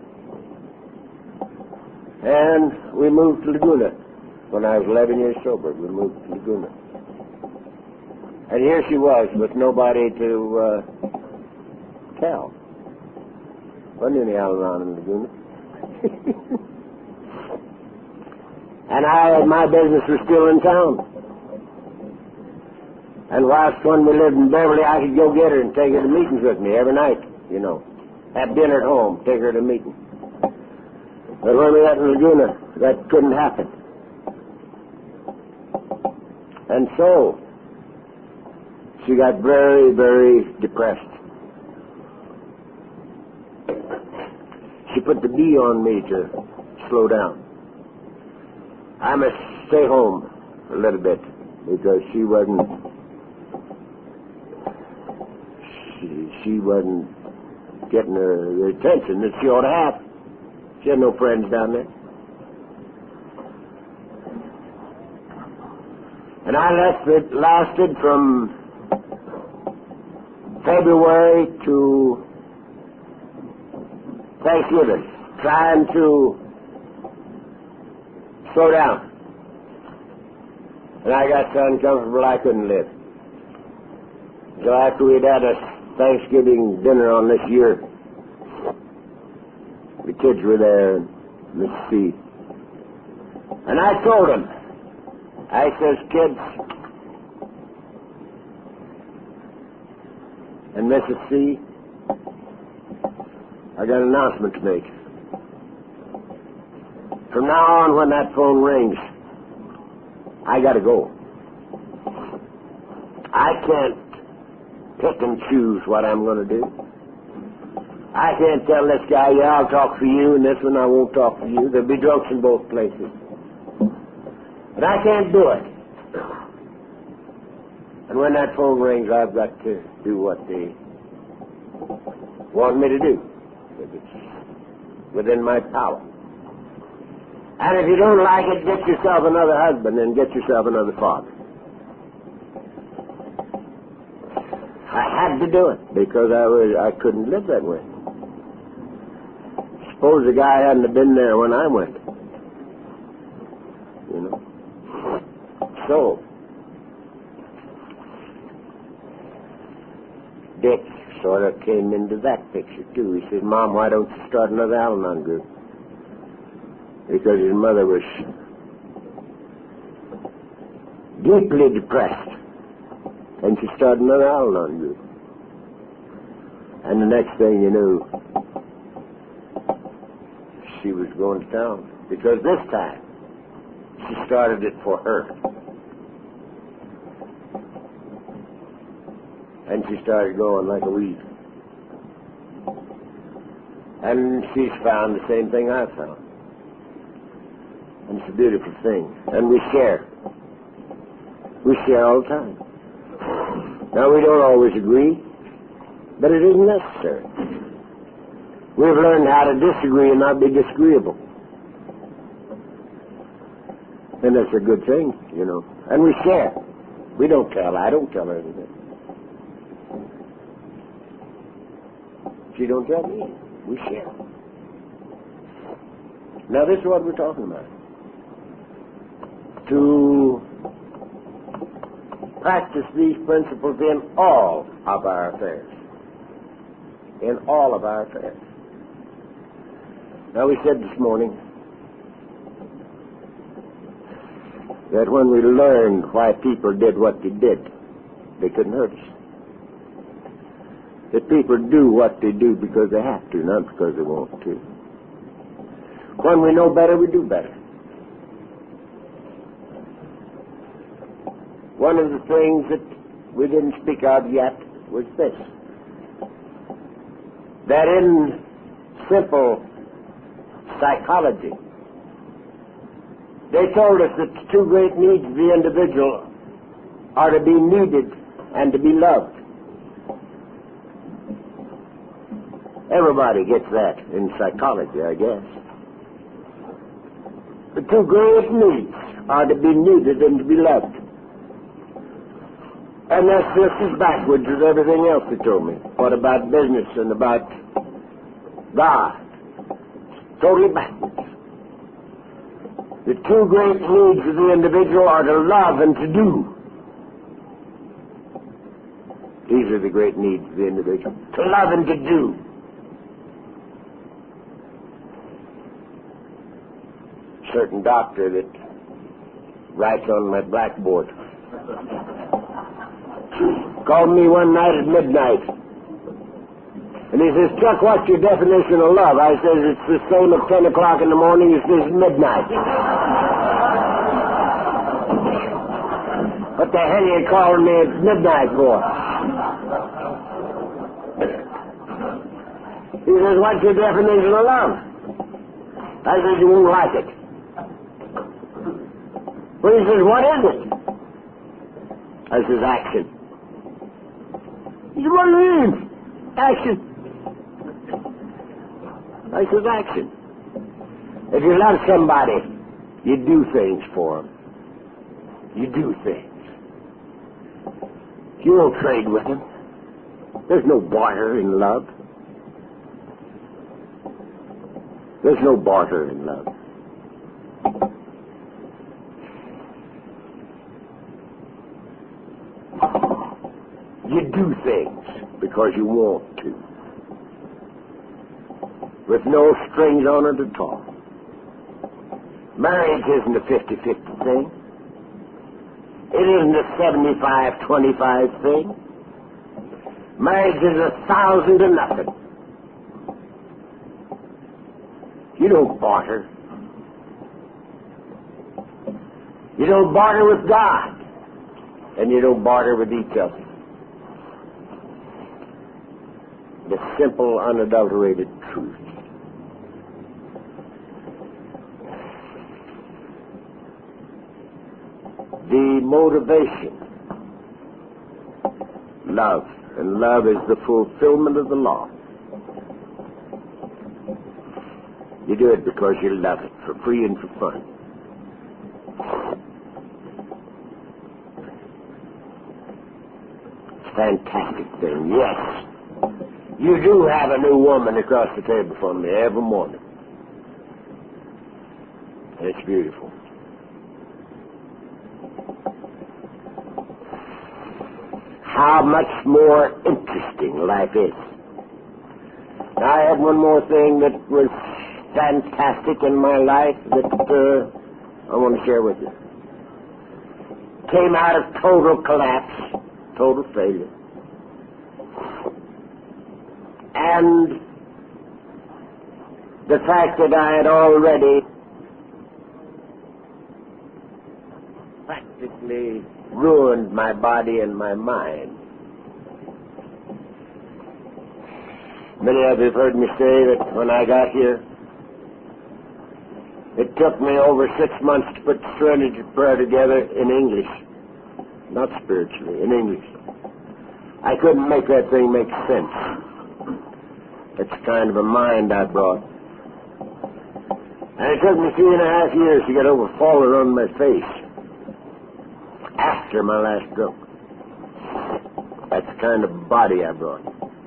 A: And we moved to Laguna. When I was eleven years sober, we moved to Laguna. And here she was with nobody to uh, tell. Wasn't any Al-Anon in Laguna. And I, my business was still in town. And whilst when we lived in Beverly, I could go get her and take her to meetings with me every night, you know. Have dinner at home, take her to meeting. But when we got in Laguna, that couldn't happen. And so, she got very, very depressed. She put the B on me to slow down. I must stay home a little bit because she wasn't, she, she wasn't getting her, the attention that she ought to have. She had no friends down there. And I left it, lasted from February to Thanksgiving, trying to slow down. And I got so uncomfortable I couldn't live. So after we'd had a Thanksgiving dinner on this year, the kids were there, Missus C. And I told them, I says, kids and Missus C, I got an announcement to make. From now on, when that phone rings, I gotta go. I can't pick and choose what I'm gonna do. I can't tell this guy, yeah, I'll talk for you, and this one I won't talk for you. There'll be drunks in both places. But I can't do it. And when that phone rings, I've got to do what they want me to do. If it's within my power. And if you don't like it, get yourself another husband and get yourself another father. I had to do it because I was I couldn't live that way. Suppose the guy hadn't have been there when I went. You know. So Dick sort of came into that picture too. He said, Mom, why don't you start another Al-Anon group? Because his mother was deeply depressed. And she started another Al-Anon group. And the next thing you knew, she was going to town. Because this time, she started it for her. And she started going like a weed. And she's found the same thing I found. And it's a beautiful thing. And we share. We share all the time. Now, we don't always agree, but it isn't necessary. We've learned how to disagree and not be disagreeable. And that's a good thing, you know. And we share. We don't tell. I don't tell her anything. She don't tell me. We share. Now, this is what we're talking about. To practice these principles in all of our affairs. In all of our affairs. Now, we said this morning that when we learned why people did what they did, they couldn't hurt us. That people do what they do because they have to, not because they want to. When we know better, we do better. One of the things that we didn't speak of yet was this. That in simple psychology, they told us that the two great needs of the individual are to be needed and to be loved. Everybody gets that in psychology, I guess. The two greatest needs are to be needed and to be loved. And that's just as backwards as everything else they told me. What about business and about God? Totally backwards. The two great needs of the individual are to love and to do. These are the great needs of the individual. To love and to do. Certain doctor that writes on my blackboard called me one night at midnight. And he says, Chuck, what's your definition of love? I says, it's the same at ten o'clock in the morning as it is midnight. What the hell are you calling me at midnight for? He says, what's your definition of love? I says, you won't like it. Well, he says, what is it? I says, action. He says, what do you mean? Action. I says, action. If you love somebody, you do things for them. You do things. You won't trade with them. There's no barter in love. There's no barter in love. You do things because you want to, with no strings on it at all. Marriage isn't a fifty-fifty thing. It isn't a seventy-five twenty-five thing. Marriage is a thousand to nothing. You don't barter. You don't barter with God, and you don't barter with each other. The simple, unadulterated truth. The motivation, love, and love is the fulfillment of the law. You do it because you love it, for free and for fun. It's a fantastic thing, yes. You do have a new woman across the table from me every morning. It's beautiful. How much more interesting life is. Now, I had one more thing that was fantastic in my life that uh, I want to share with you. Came out of total collapse, total failure. And the fact that I had already practically ruined my body and my mind. Many of you have heard me say that when I got here, it took me over six months to put the Serenity Prayer together in English. Not spiritually, in English. I couldn't make that thing make sense. It's the kind of a mind I brought. And it took me three and a half years to get over falling on my face after my last stroke. That's the kind of body I brought.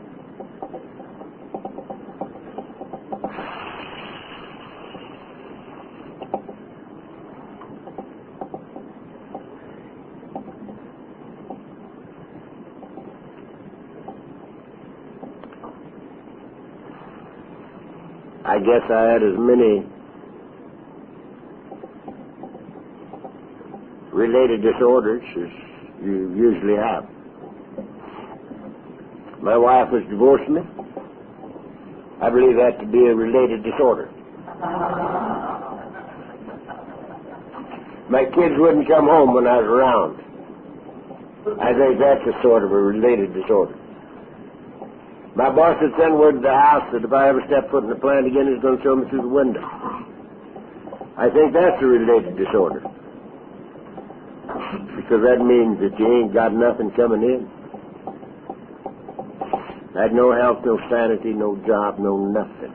A: I guess I had as many related disorders as you usually have. My wife was divorcing me. I believe that to be a related disorder. My kids wouldn't come home when I was around. I think that's a sort of a related disorder. My boss had sent word to the house that if I ever step foot in the plant again, he's going to show me through the window. I think that's a related disorder. Because that means that you ain't got nothing coming in. I had no health, no sanity, no job, no nothing.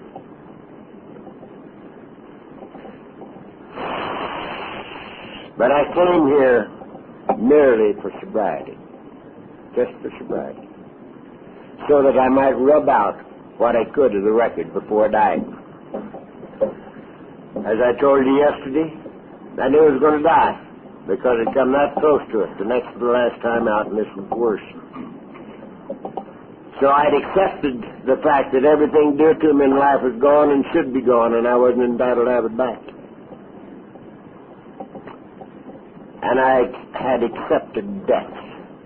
A: But I came here merely for sobriety, just for sobriety, so that I might rub out what I could of the record before I died. As I told you yesterday, I knew I was going to die because it come that close to it the next to the last time out, and this was worse. So I'd accepted the fact that everything dear to me in life was gone and should be gone, and I wasn't entitled to have it back. And I had accepted death.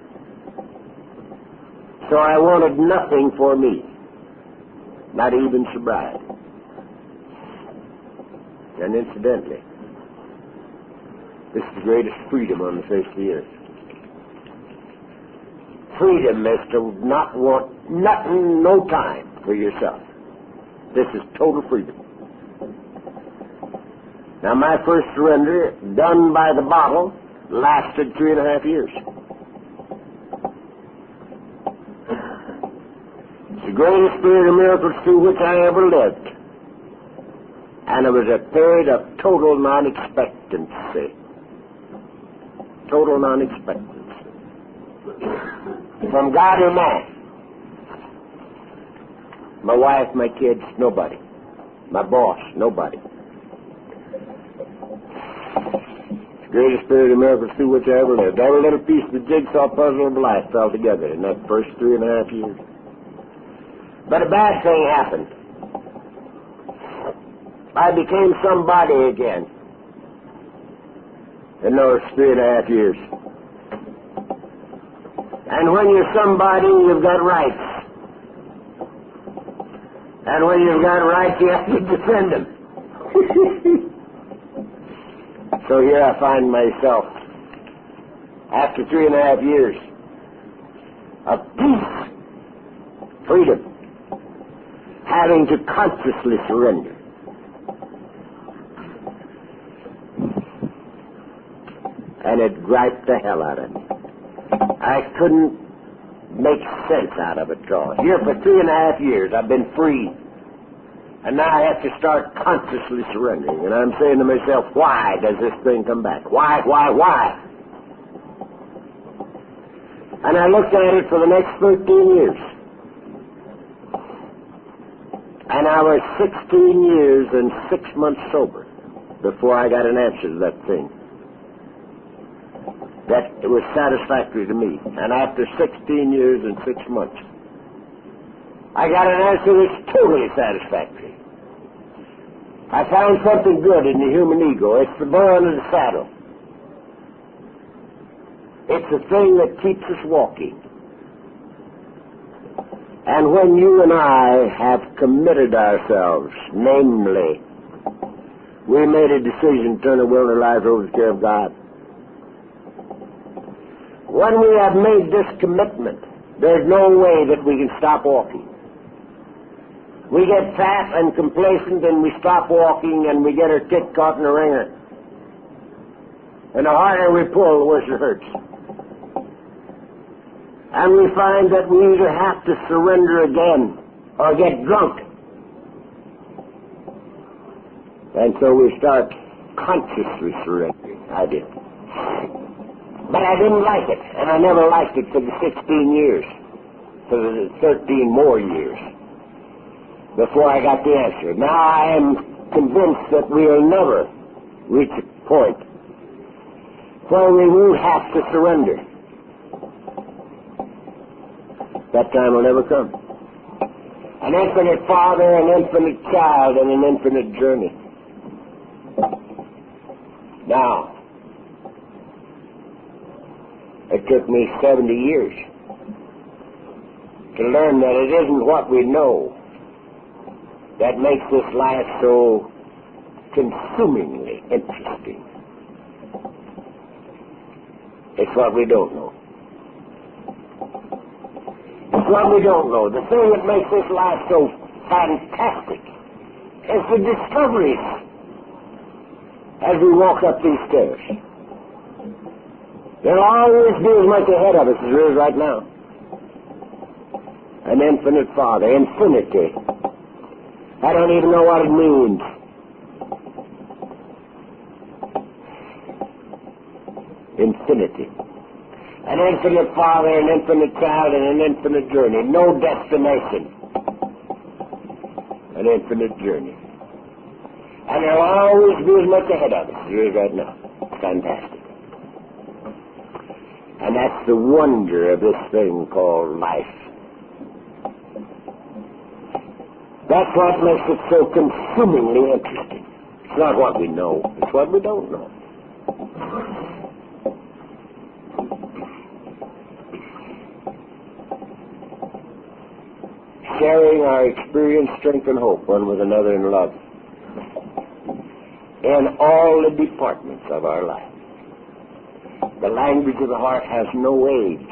A: So I wanted nothing for me, not even sobriety. And incidentally, this is the greatest freedom on the face of the earth. Freedom is to not want nothing, no time for yourself. This is total freedom. Now, my first surrender, done by the bottle, lasted three and a half years. It's the greatest period of miracles through which I ever lived. And it was a period of total non-expectancy. Total non-expectancy. From God or man. My wife, my kids, nobody. My boss, nobody. The greatest period of miracles through which I ever lived. Every little piece of the jigsaw puzzle of life fell together in that first three and a half years. But a bad thing happened. I became somebody again in those three and a half years. And when you're somebody, you've got rights. And when you've got rights, you have to defend them. So here I find myself, after three and a half years of peace, freedom, having to consciously surrender. And it griped the hell out of me. I couldn't make sense out of it at all. Here for three and a half years I've been free. And now I have to start consciously surrendering. And I'm saying to myself, why does this thing come back? Why, why, why? And I looked at it for the next thirteen years. And I was sixteen years and six months sober before I got an answer to that thing. That was satisfactory to me. And after sixteen years and six months, I got an answer that's totally satisfactory. I found something good in the human ego. It's the burr under the saddle. It's the thing that keeps us walking. And when you and I have committed ourselves, namely, we made a decision to turn our will and our lives over to the care of God. When we have made this commitment, there's no way that we can stop walking. We get fat and complacent and we stop walking and we get our tick caught in a ringer. And the harder we pull, the worse it hurts. And we find that we either have to surrender again or get drunk. And so we start consciously surrendering. I did. But I didn't like it, and I never liked it for the sixteen years, for the thirteen more years, before I got the answer. Now I am convinced that we will never reach a point where we won't have to surrender. That time will never come. An infinite father, an infinite child, and an infinite journey. Now, it took me seventy years to learn that it isn't what we know that makes this life so consumingly interesting. It's what we don't know. It's what we don't know. The thing that makes this life so fantastic is the discoveries as we walk up these stairs. There'll always be as much ahead of us as there is right now. An infinite Father. Infinity. I don't even know what it means. Infinity. An infinite Father, an infinite child, and an infinite journey. No destination. An infinite journey. And there'll always be as much ahead of us as there is right now. It's fantastic. And that's the wonder of this thing called life. That's what makes it so consumingly interesting. It's not what we know, it's what we don't know. Sharing our experience, strength, and hope one with another in love in all the departments of our life. The language of the heart has no age.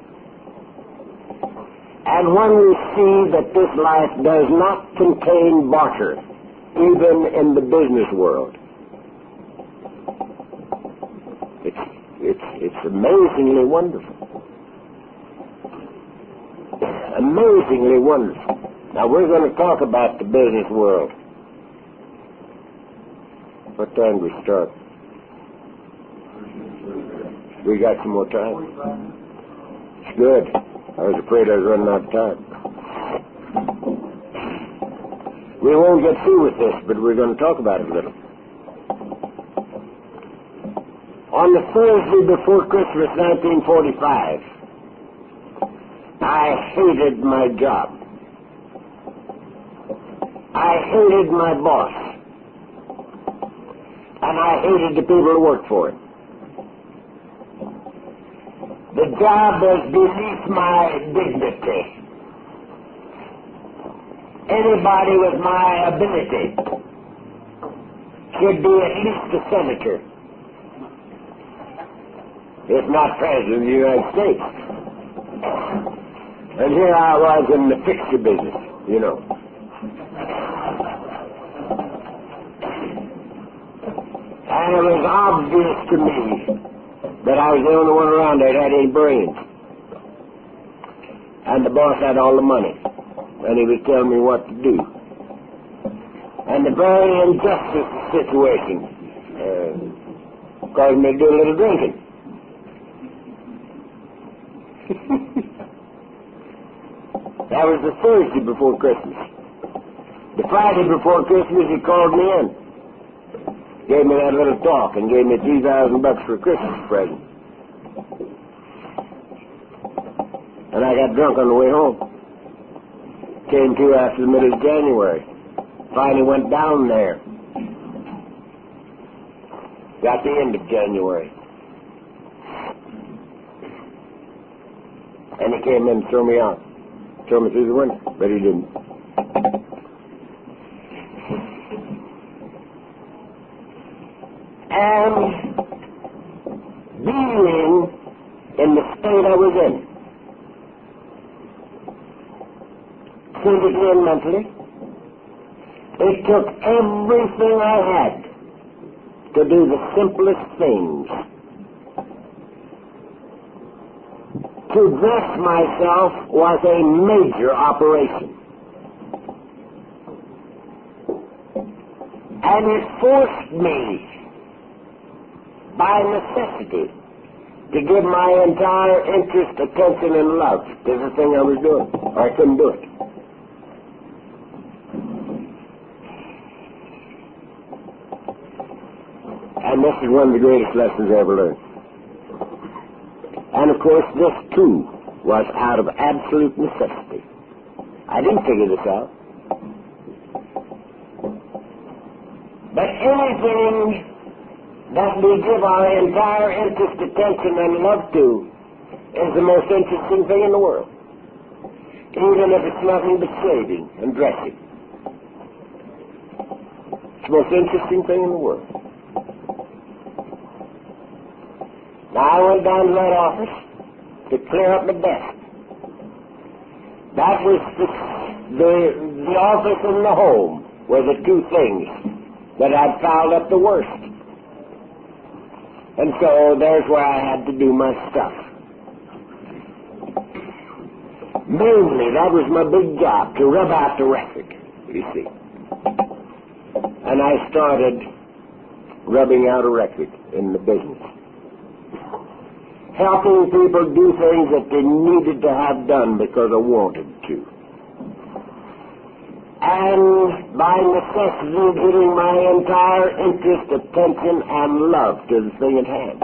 A: And when we see that this life does not contain barter, even in the business world, it's, it's, it's amazingly wonderful. Amazingly wonderful. Now we're going to talk about the business world. What time do we start? We got some more time. It's good. I was afraid I was running out of time. We won't get through with this, but we're going to talk about it a little. On the Thursday before Christmas, nineteen forty-five, I hated my job. I hated my boss. And I hated the people who worked for it. The job was beneath my dignity. Anybody with my ability should be at least a senator, if not president of the United States. And here I was in the fixture business, you know. And it was obvious to me that I was the only one around that had any brains. And the boss had all the money. And he was telling me what to do. And the very injustice situation uh, caused me to do a little drinking. That was the Thursday before Christmas. The Friday before Christmas, he called me in. Gave me that little talk and gave me three thousand bucks for a Christmas present. And I got drunk on the way home. Came to after the middle of January. Finally went down there. Got the end of January. And he came in and threw me out. Threw me through the window, but he didn't. And being in the state I was in, physically and mentally, it took everything I had to do the simplest things. To dress myself was a major operation. And it forced me, by necessity, to give my entire interest, attention, and love to the thing I was doing, or I couldn't do it. And this is one of the greatest lessons I ever learned. And of course, this too was out of absolute necessity. I didn't figure this out. But anything that we give our entire interest, attention, and love to is the most interesting thing in the world, even if it's nothing but shaving and dressing. It's the most interesting thing in the world. Now, I went down to that office to clear up my desk. That was the, the, the office and the home were the two things that I'd piled up the worst. And so there's where I had to do my stuff. Mainly, that was my big job, to rub out the record, you see. And I started rubbing out a record in the business. Helping people do things that they needed to have done because I wanted to. And by necessity, giving my entire interest, attention, and love to the thing at hand.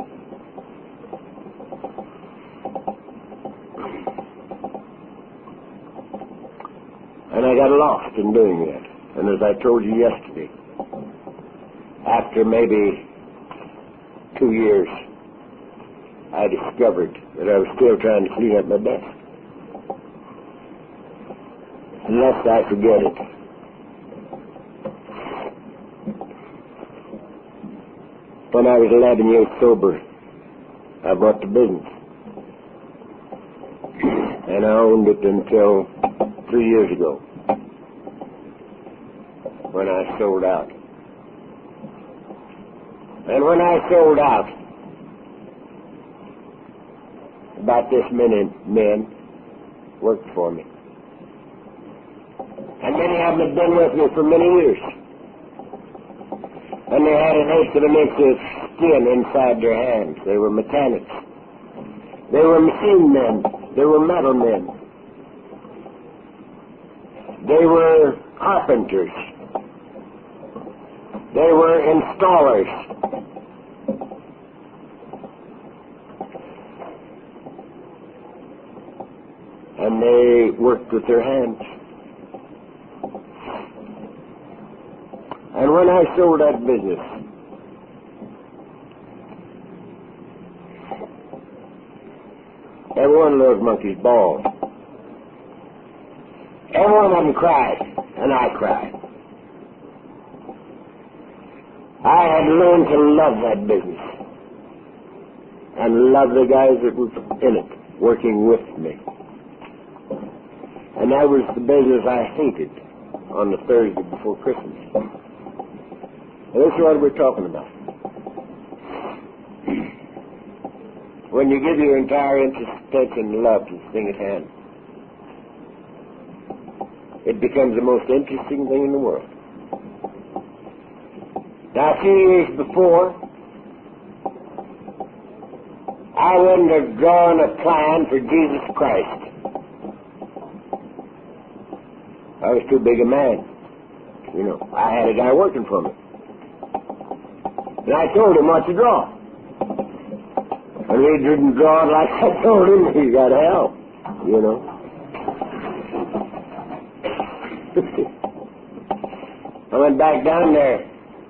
A: And I got lost in doing that. And as I told you yesterday, after maybe two years, I discovered that I was still trying to clean up my desk. Lest I forget it. When I was eleven years sober, I bought the business. And I owned it until three years ago, when I sold out. And when I sold out, about this many men worked for me. And many of them had been with me for many years. And they had an eighth of an inch of skin inside their hands. They were mechanics. They were machine men. They were metal men. They were carpenters. They were installers. And they worked with their hands. And when I sold that business, every one of those monkeys bawled. Every one of them cried, and I cried. I had learned to love that business and love the guys that were in it, working with me. And that was the business I hated on the Thursday before Christmas. And this is what we're talking about. When you give your entire interest, attention, and love to the thing at hand, it becomes the most interesting thing in the world. Now, a few years before, I wouldn't have drawn a plan for Jesus Christ. I was too big a man. You know, I had a guy working for me. And I told him what to draw. And he didn't draw it like I told him. He got help, you know. I went back down there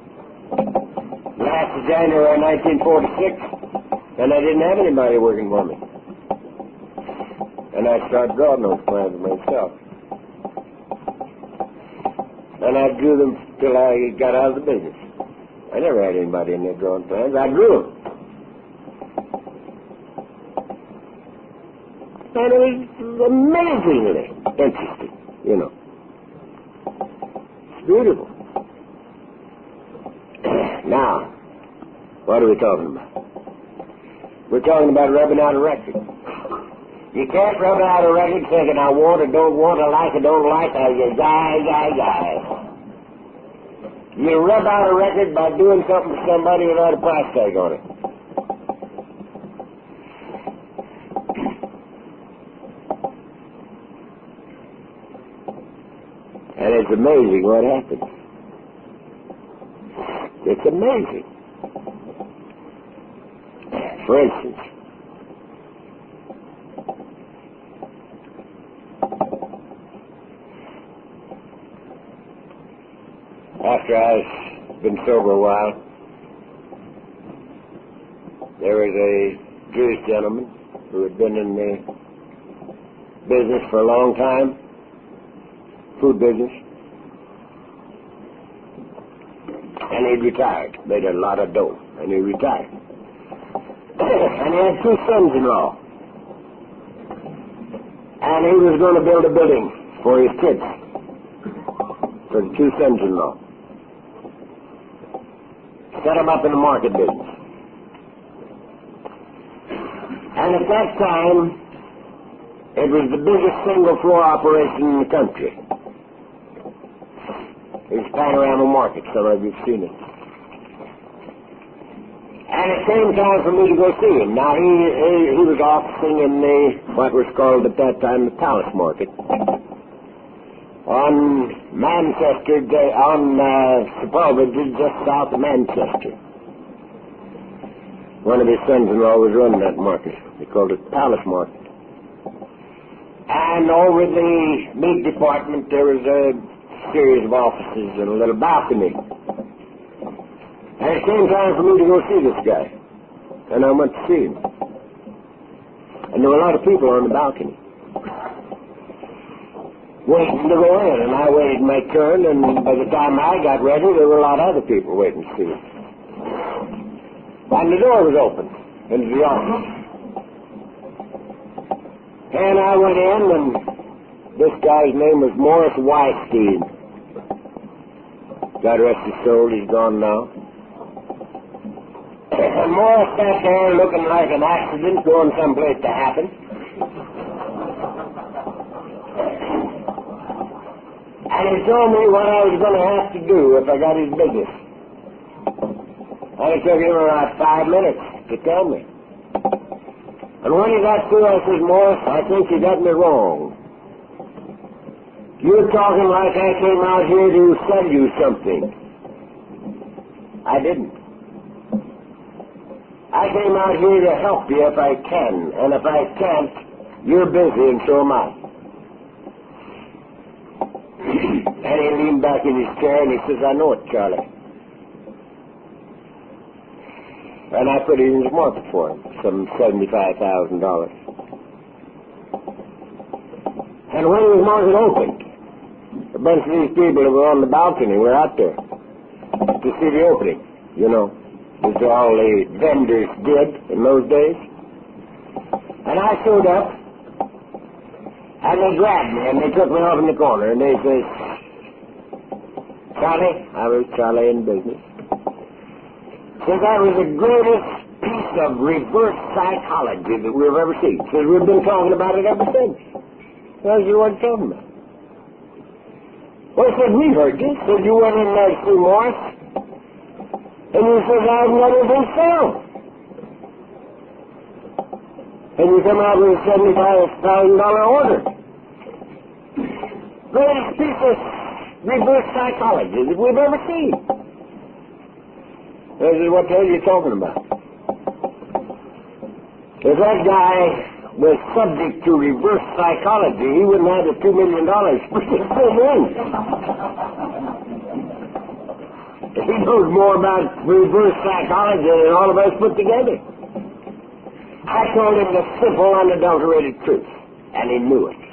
A: last of January nineteen forty-six, and I didn't have anybody working for me. And I started drawing those plans myself. And I drew them till I got out of the business. I never had anybody in there drawing plans. I drew them. And it was amazingly interesting, you know. It's beautiful. Now, what are we talking about? We're talking about rubbing out a record. You can't rub out a record thinking I want or don't want, I like or don't like, I you guy, guy, guy. You rub out a record by doing something for somebody without a price tag on it. And it's amazing what happens. It's amazing. For instance, after I've been sober a while, there was a Jewish gentleman who had been in the business for a long time, food business, and he retired, made a lot of dough, and he retired. And he had two sons-in-law, and he was going to build a building for his kids, for the two sons-in-law. Set him up in the market business. And at that time, It was the biggest single-floor operation in the country. It was Panorama Market. Some of you have seen it. And it came time for me to go see him. Now, he, he, he was officing in the, what was called at that time, the Palace Market, on Manchester, on uh, Sepulveda, just south of Manchester. One of his sons-in-law was running that market. They called it Palace Market. And over the meat department, there was a series of offices and a little balcony. And it came time for me to go see this guy. And I went to see him. And there were a lot of people on the balcony waiting to go in. And I waited my turn, and by the time I got ready, there were a lot of other people waiting to see him. And the door was open into the office. And I went in, and this guy's name was Morris Weinstein. God rest his soul, he's gone now. And Morris sat there looking like an accident going someplace to happen. And he told me what I was going to have to do if I got his business. And it took him about five minutes to tell me. And when he got through, I said, Morris, I think you got me wrong. You're talking like I came out here to sell you something. I didn't. I came out here to help you if I can, and if I can't, you're busy and so am I. And he leaned back in his chair and he says, I know it, Charlie. And I put it in his market for him, some seventy-five thousand dollars. And when his market opened, a bunch of these people who were on the balcony were out there to see the opening, you know. As all the vendors did in those days. And I showed up, and they grabbed me, and they took me off in the corner, and they said, Charlie, I was Charlie in business. Said that was the greatest piece of reverse psychology that we've ever seen. Said we've been talking about it ever since. That's what you're talking about. Well, I said, we heard you. Said you went in there to see Morris. And you said, I haven't got anything to sell. And you come out with a seventy-five thousand dollars order. Greatest piece of reverse psychology that we've ever seen. I said, what the hell are you talking about? If that guy was subject to reverse psychology, he wouldn't have the two million dollars for his in. He knows more about reverse psychology than all of us put together. I told him the simple, unadulterated truth, and he knew it.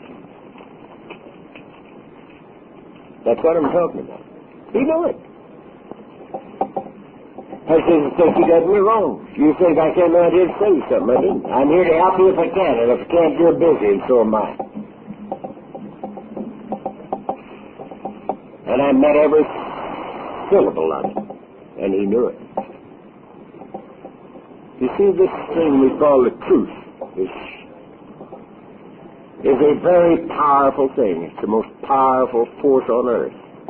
A: That's what I'm talking about. He knew it. I said, I think you got me wrong. You think I came out here to say something. I didn't. I'm here to help you if I can, and if I can't, you're busy, and so am I. And I met every syllable of it, and he knew it. You see, this thing we call the truth is, is a very powerful thing. It's the most powerful force on earth.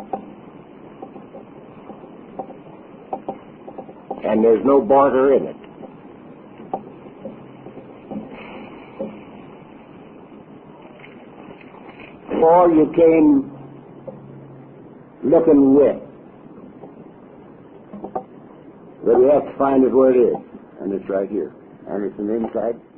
A: And there's no barter in it. For you came looking with. But you have to find it where it is. And it's right here. And it's an inside